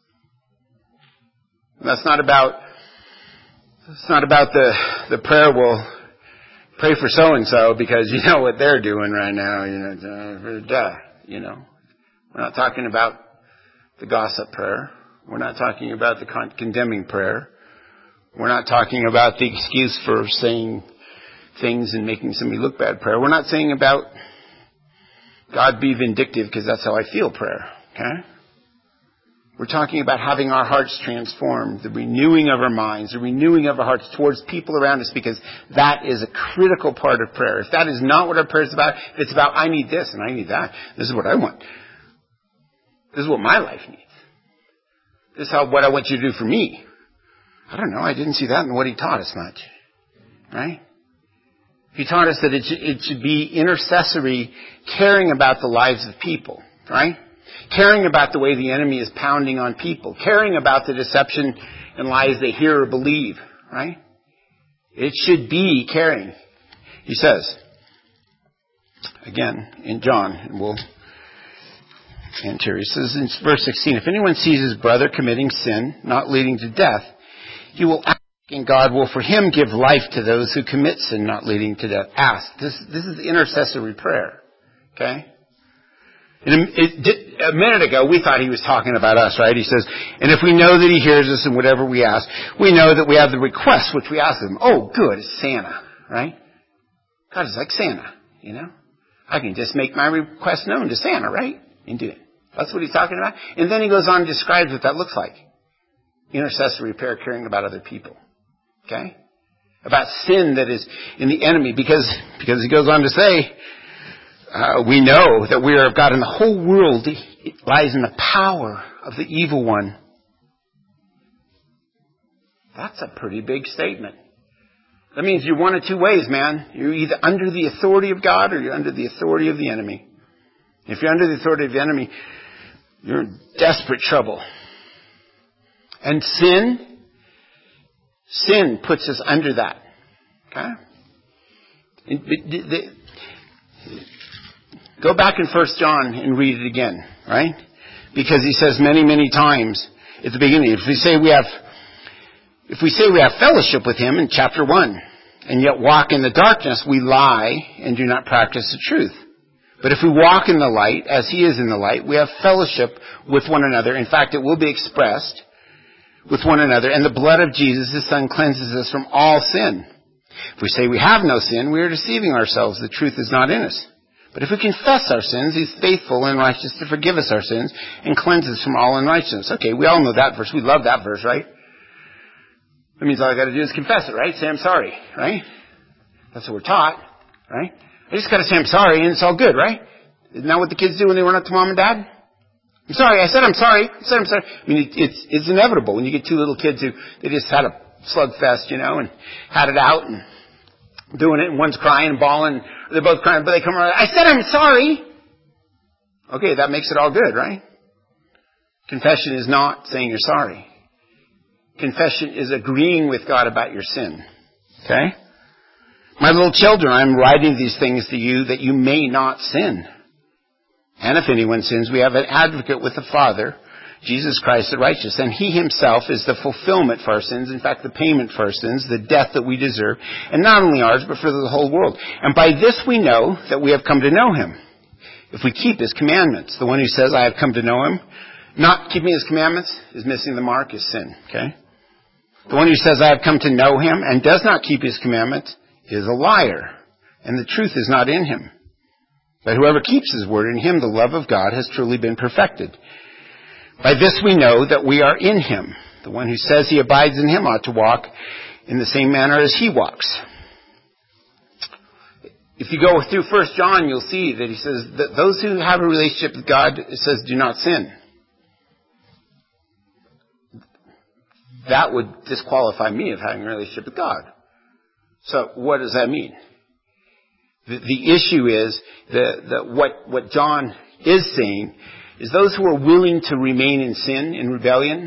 And that's not about, it's not about the, the prayer will pray for so-and-so because you know what they're doing right now. You know, duh, you know. We're not talking about the gossip prayer. We're not talking about the con- condemning prayer. We're not talking about the excuse for saying things and making somebody look bad prayer. We're not saying about God be vindictive because that's how I feel prayer. Okay? We're talking about having our hearts transformed, the renewing of our minds, the renewing of our hearts towards people around us, because that is a critical part of prayer. If that is not what our prayer is about, if it's about I need this and I need that, this is what I want. This is what my life needs. This is how, what I want you to do for me. I don't know. I didn't see that in what he taught us much. Right? He taught us that it should, it should be intercessory, caring about the lives of people. Right? caring about the way the enemy is pounding on people, caring about the deception and lies they hear or believe, right? It should be caring. He says, again, in John, and we'll end here. He says in verse sixteen, if anyone sees his brother committing sin, not leading to death, he will ask, and God will for him give life to those who commit sin, not leading to death. Ask. This, this is intercessory prayer. Okay? And it, a minute ago, we thought he was talking about us, right? He says, and if we know that he hears us in whatever we ask, we know that we have the request which we ask him. Oh, good, it's Santa, right? God is like Santa, you know? I can just make my request known to Santa, right? And do it. That's what he's talking about. And then he goes on and describes what that looks like. Intercessory prayer, caring about other people. Okay? About sin that is in the enemy. Because, because he goes on to say, Uh, we know that we are of God, and the whole world lies in the power of the evil one. That's a pretty big statement. That means you're one of two ways, man. You're either under the authority of God or you're under the authority of the enemy. If you're under the authority of the enemy, you're in desperate trouble. And sin, sin puts us under that. Okay? It, it, it, Go back in First John and read it again, right? Because he says many, many times at the beginning, if we say we have, if we say we have fellowship with him in chapter one, and yet walk in the darkness, we lie and do not practice the truth. But if we walk in the light, as he is in the light, we have fellowship with one another. In fact, it will be expressed with one another. And the blood of Jesus, his son, cleanses us from all sin. If we say we have no sin, we are deceiving ourselves. The truth is not in us. But if we confess our sins, he's faithful and righteous to forgive us our sins and cleanse us from all unrighteousness. Okay, we all know that verse. We love that verse, right? That means all I got to do is confess it, right? Say I'm sorry, right? That's what we're taught, right? I just got to say I'm sorry and it's all good, right? Isn't that what the kids do when they run up to mom and dad? I'm sorry. I said I'm sorry. I said I'm sorry. I mean, it, it's it's inevitable when you get two little kids who they just had a slugfest, you know, and had it out and doing it, and one's crying and bawling. They're both crying, but they come around. I said I'm sorry. Okay, that makes it all good, right? Confession is not saying you're sorry. Confession is agreeing with God about your sin. Okay? My little children, I'm writing these things to you that you may not sin. And if anyone sins, we have an advocate with the Father, Jesus Christ the righteous. And he himself is the fulfillment for our sins. In fact, the payment for our sins, the death that we deserve. And not only ours, but for the whole world. And by this we know that we have come to know him. If we keep his commandments. The one who says, I have come to know him, not keeping his commandments is missing the mark, is sin. Okay? The one who says, I have come to know him and does not keep his commandments is a liar. And the truth is not in him. But whoever keeps his word, in him the love of God has truly been perfected. By this we know that we are in him. The one who says he abides in him ought to walk in the same manner as he walks. If you go through First John, you'll see that he says that those who have a relationship with God, it says, do not sin. That would disqualify me of having a relationship with God. So what does that mean? The, the issue is the, the, what, what John is saying is those who are willing to remain in sin, in rebellion,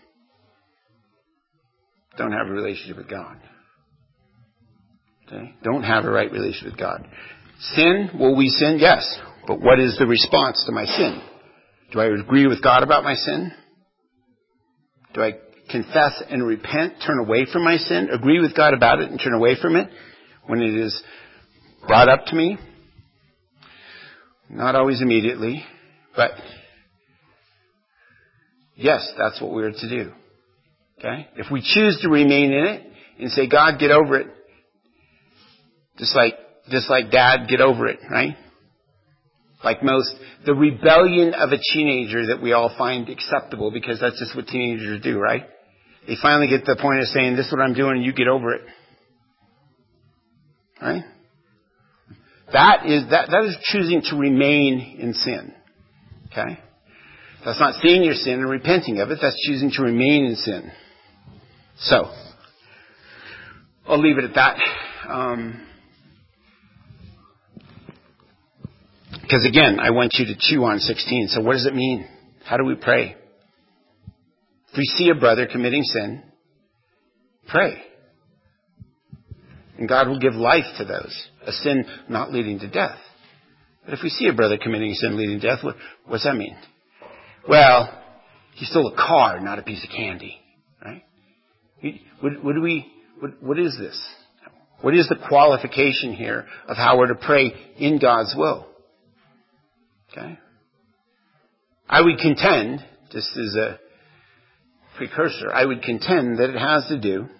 don't have a relationship with God. Okay? Don't have a right relationship with God. Sin, will we sin? Yes. But what is the response to my sin? Do I agree with God about my sin? Do I confess and repent, turn away from my sin, agree with God about it and turn away from it when it is brought up to me? Not always immediately, but yes, that's what we're to do. Okay? If we choose to remain in it and say, God, get over it, just like, just like Dad, get over it, right? Like most, the rebellion of a teenager that we all find acceptable because that's just what teenagers do, right? They finally get to the point of saying, this is what I'm doing and you get over it. Right? That is, that, that is choosing to remain in sin. Okay? That's not seeing your sin and repenting of it. That's choosing to remain in sin. So, I'll leave it at that. Um, Because again, I want you to chew on sixteen. So what does it mean? How do we pray? If we see a brother committing sin, pray. And God will give life to those. A sin not leading to death. But if we see a brother committing a sin leading to death, what, what does that mean? Well, he stole a car, not a piece of candy. Right? What, what do we, what, what is this? What is the qualification here of how we're to pray in God's will? Okay? I would contend, just as a precursor, I would contend that it has to do,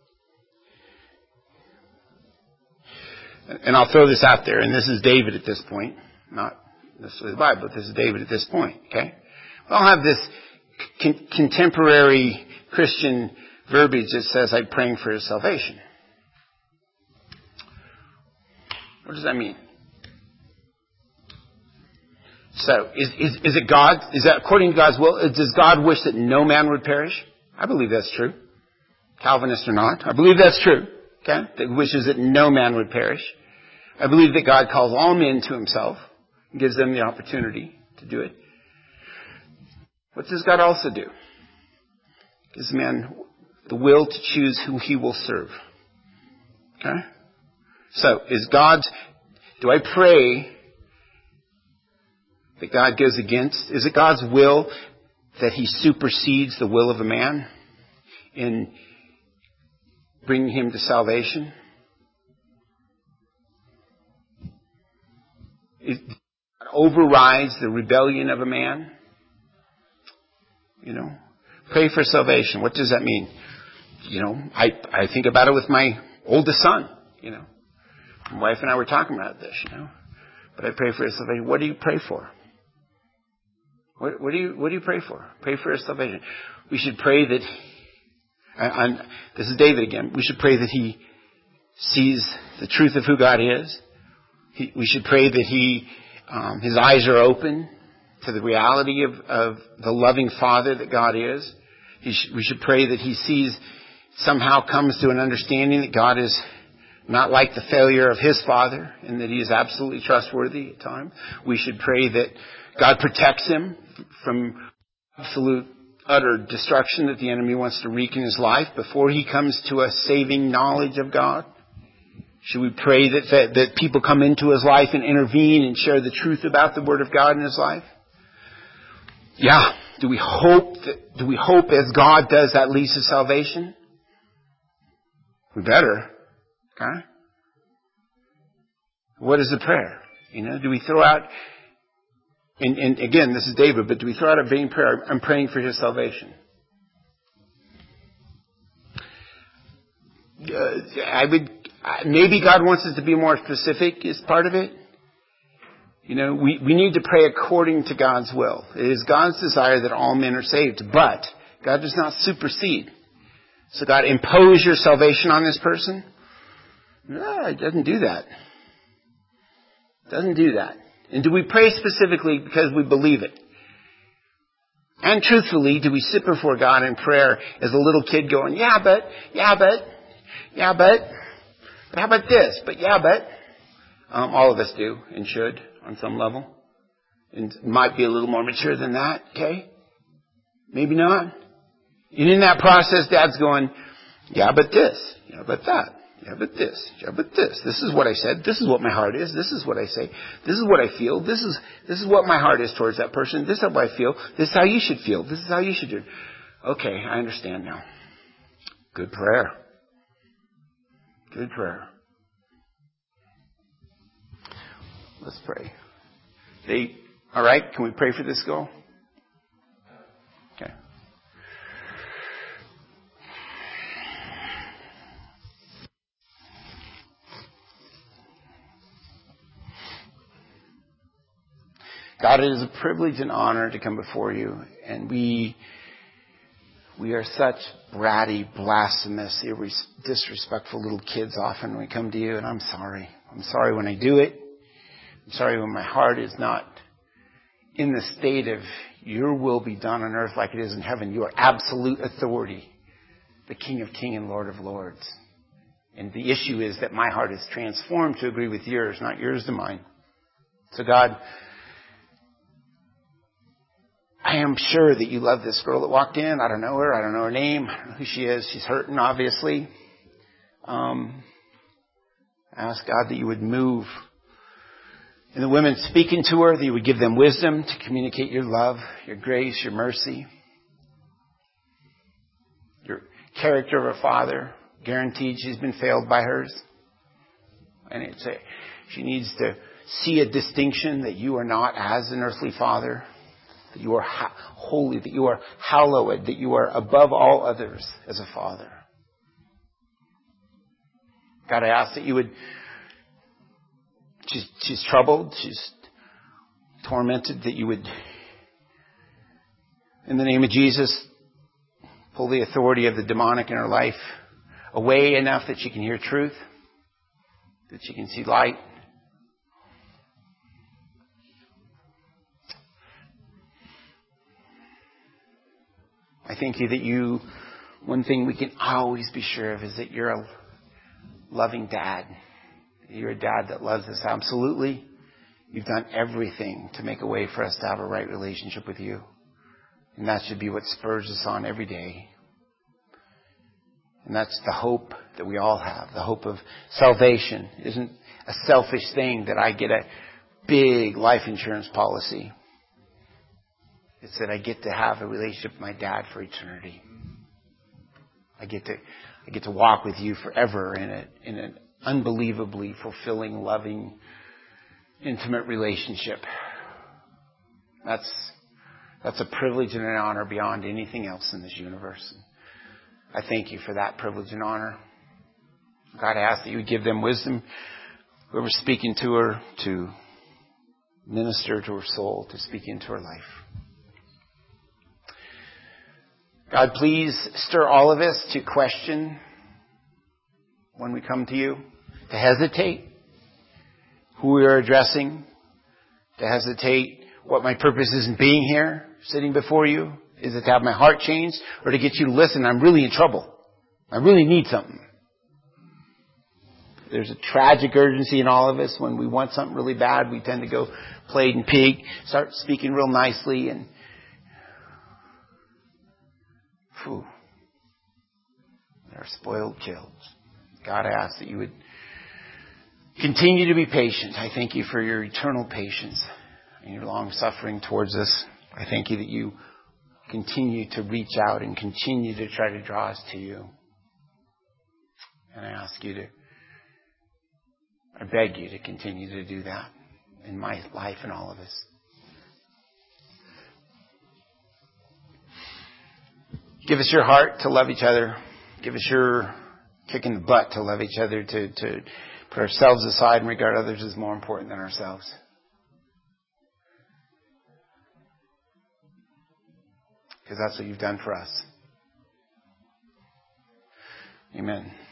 and I'll throw this out there, and this is David at this point, not necessarily the Bible, but this is David at this point, okay? We all have this con- contemporary Christian verbiage that says, I'm praying for his salvation. What does that mean? So, is, is, is it God? Is that according to God's will? Does God wish that no man would perish? I believe that's true. Calvinist or not. I believe that's true. Okay? That he wishes that no man would perish. I believe that God calls all men to himself and gives them the opportunity to do it. What does God also do? Gives man the will to choose who he will serve. Okay? So, is God's, do I pray that God goes against? Is it God's will that he supersedes the will of a man in bringing him to salvation? It overrides the rebellion of a man? You know, pray for salvation. What does that mean? You know, I, I think about it with my oldest son, you know. My wife and I were talking about this, you know. But I pray for his salvation. What do you pray for? What, what do you, what do you pray for? Pray for his salvation. We should pray that, and this is David again, we should pray that he sees the truth of who God is. He, we should pray that he, um, his eyes are open to the reality of, of the loving Father that God is. He sh- we should pray that he sees, somehow comes to an understanding that God is not like the failure of his Father and that he is absolutely trustworthy at times. We should pray that God protects him from absolute, utter destruction that the enemy wants to wreak in his life before he comes to a saving knowledge of God. Should we pray that, that, that people come into his life and intervene and share the truth about the Word of God in his life? Yeah. Do we hope that, do we hope as God does that leads to salvation? We better. Okay? What is the prayer? You know, do we throw out, and, and again, this is David, but do we throw out a vain prayer? I'm praying for his salvation. Uh, I would, maybe God wants us to be more specific as part of it. You know, we, we need to pray according to God's will. It is God's desire that all men are saved, but God does not supersede. So God, impose your salvation on this person? No, it doesn't do that. It doesn't do that. And do we pray specifically because we believe it? And truthfully, do we sit before God in prayer as a little kid going, yeah, but, yeah, but, yeah, but, but how about this? But yeah, but. Um, all of us do and should on some level. And might be a little more mature than that, okay? Maybe not. And in that process, Dad's going, yeah, but this, yeah, but that. Yeah, but this. Yeah, but this. This is what I said. This is what my heart is. This is what I say. This is what I feel. This is this is what my heart is towards that person. This is how I feel. This is how you should feel. This is how you should do it. Okay, I understand now. Good prayer. Good prayer. Let's pray. They, all right, can we pray for this girl? Okay. God, it is a privilege and honor to come before you, and we we are such bratty, blasphemous, irres- disrespectful little kids often when we come to you, and I'm sorry. I'm sorry when I do it. I'm sorry when my heart is not in the state of your will be done on earth like it is in heaven. You are absolute authority, the King of Kings and Lord of Lords. And the issue is that my heart is transformed to agree with yours, not yours to mine. So God, I am sure that you love this girl that walked in. I don't know her. I don't know her name. I don't know who she is. She's hurting, obviously. Um, I ask God that you would move. And the women speaking to her, that you would give them wisdom to communicate your love, your grace, your mercy. Your character of a father. Guaranteed she's been failed by hers. And it's a, she needs to see a distinction that you are not as an earthly father. That you are ha- holy, that you are hallowed, that you are above all others as a father. God, I ask that you would, she's, she's troubled, she's tormented, that you would, in the name of Jesus, pull the authority of the demonic in her life away enough that she can hear truth, that she can see light. I thank you that you, one thing we can always be sure of is that you're a loving dad. You're a dad that loves us absolutely. You've done everything to make a way for us to have a right relationship with you. And that should be what spurs us on every day. And that's the hope that we all have. The hope of salvation isn't a selfish thing that I get a big life insurance policy. It's that I get to have a relationship with my dad for eternity. I get to, I get to walk with you forever in a, in an unbelievably fulfilling, loving, intimate relationship. That's, that's a privilege and an honor beyond anything else in this universe. I thank you for that privilege and honor. God, I ask that you would give them wisdom, whoever's speaking to her, to minister to her soul, to speak into her life. God, please stir all of us to question when we come to you, to hesitate who we are addressing, to hesitate what my purpose is in being here, sitting before you. Is it to have my heart changed or to get you to listen? I'm really in trouble. I really need something. There's a tragic urgency in all of us. When we want something really bad, we tend to go play and pig, start speaking real nicely, and phew, they're spoiled kills. God, I ask that you would continue to be patient. I thank you for your eternal patience and your long suffering towards us. I thank you that you continue to reach out and continue to try to draw us to you. And I ask you to, I beg you to continue to do that in my life and all of us. Give us your heart to love each other. Give us your kick in the butt to love each other, to, to put ourselves aside and regard others as more important than ourselves. Because that's what you've done for us. Amen.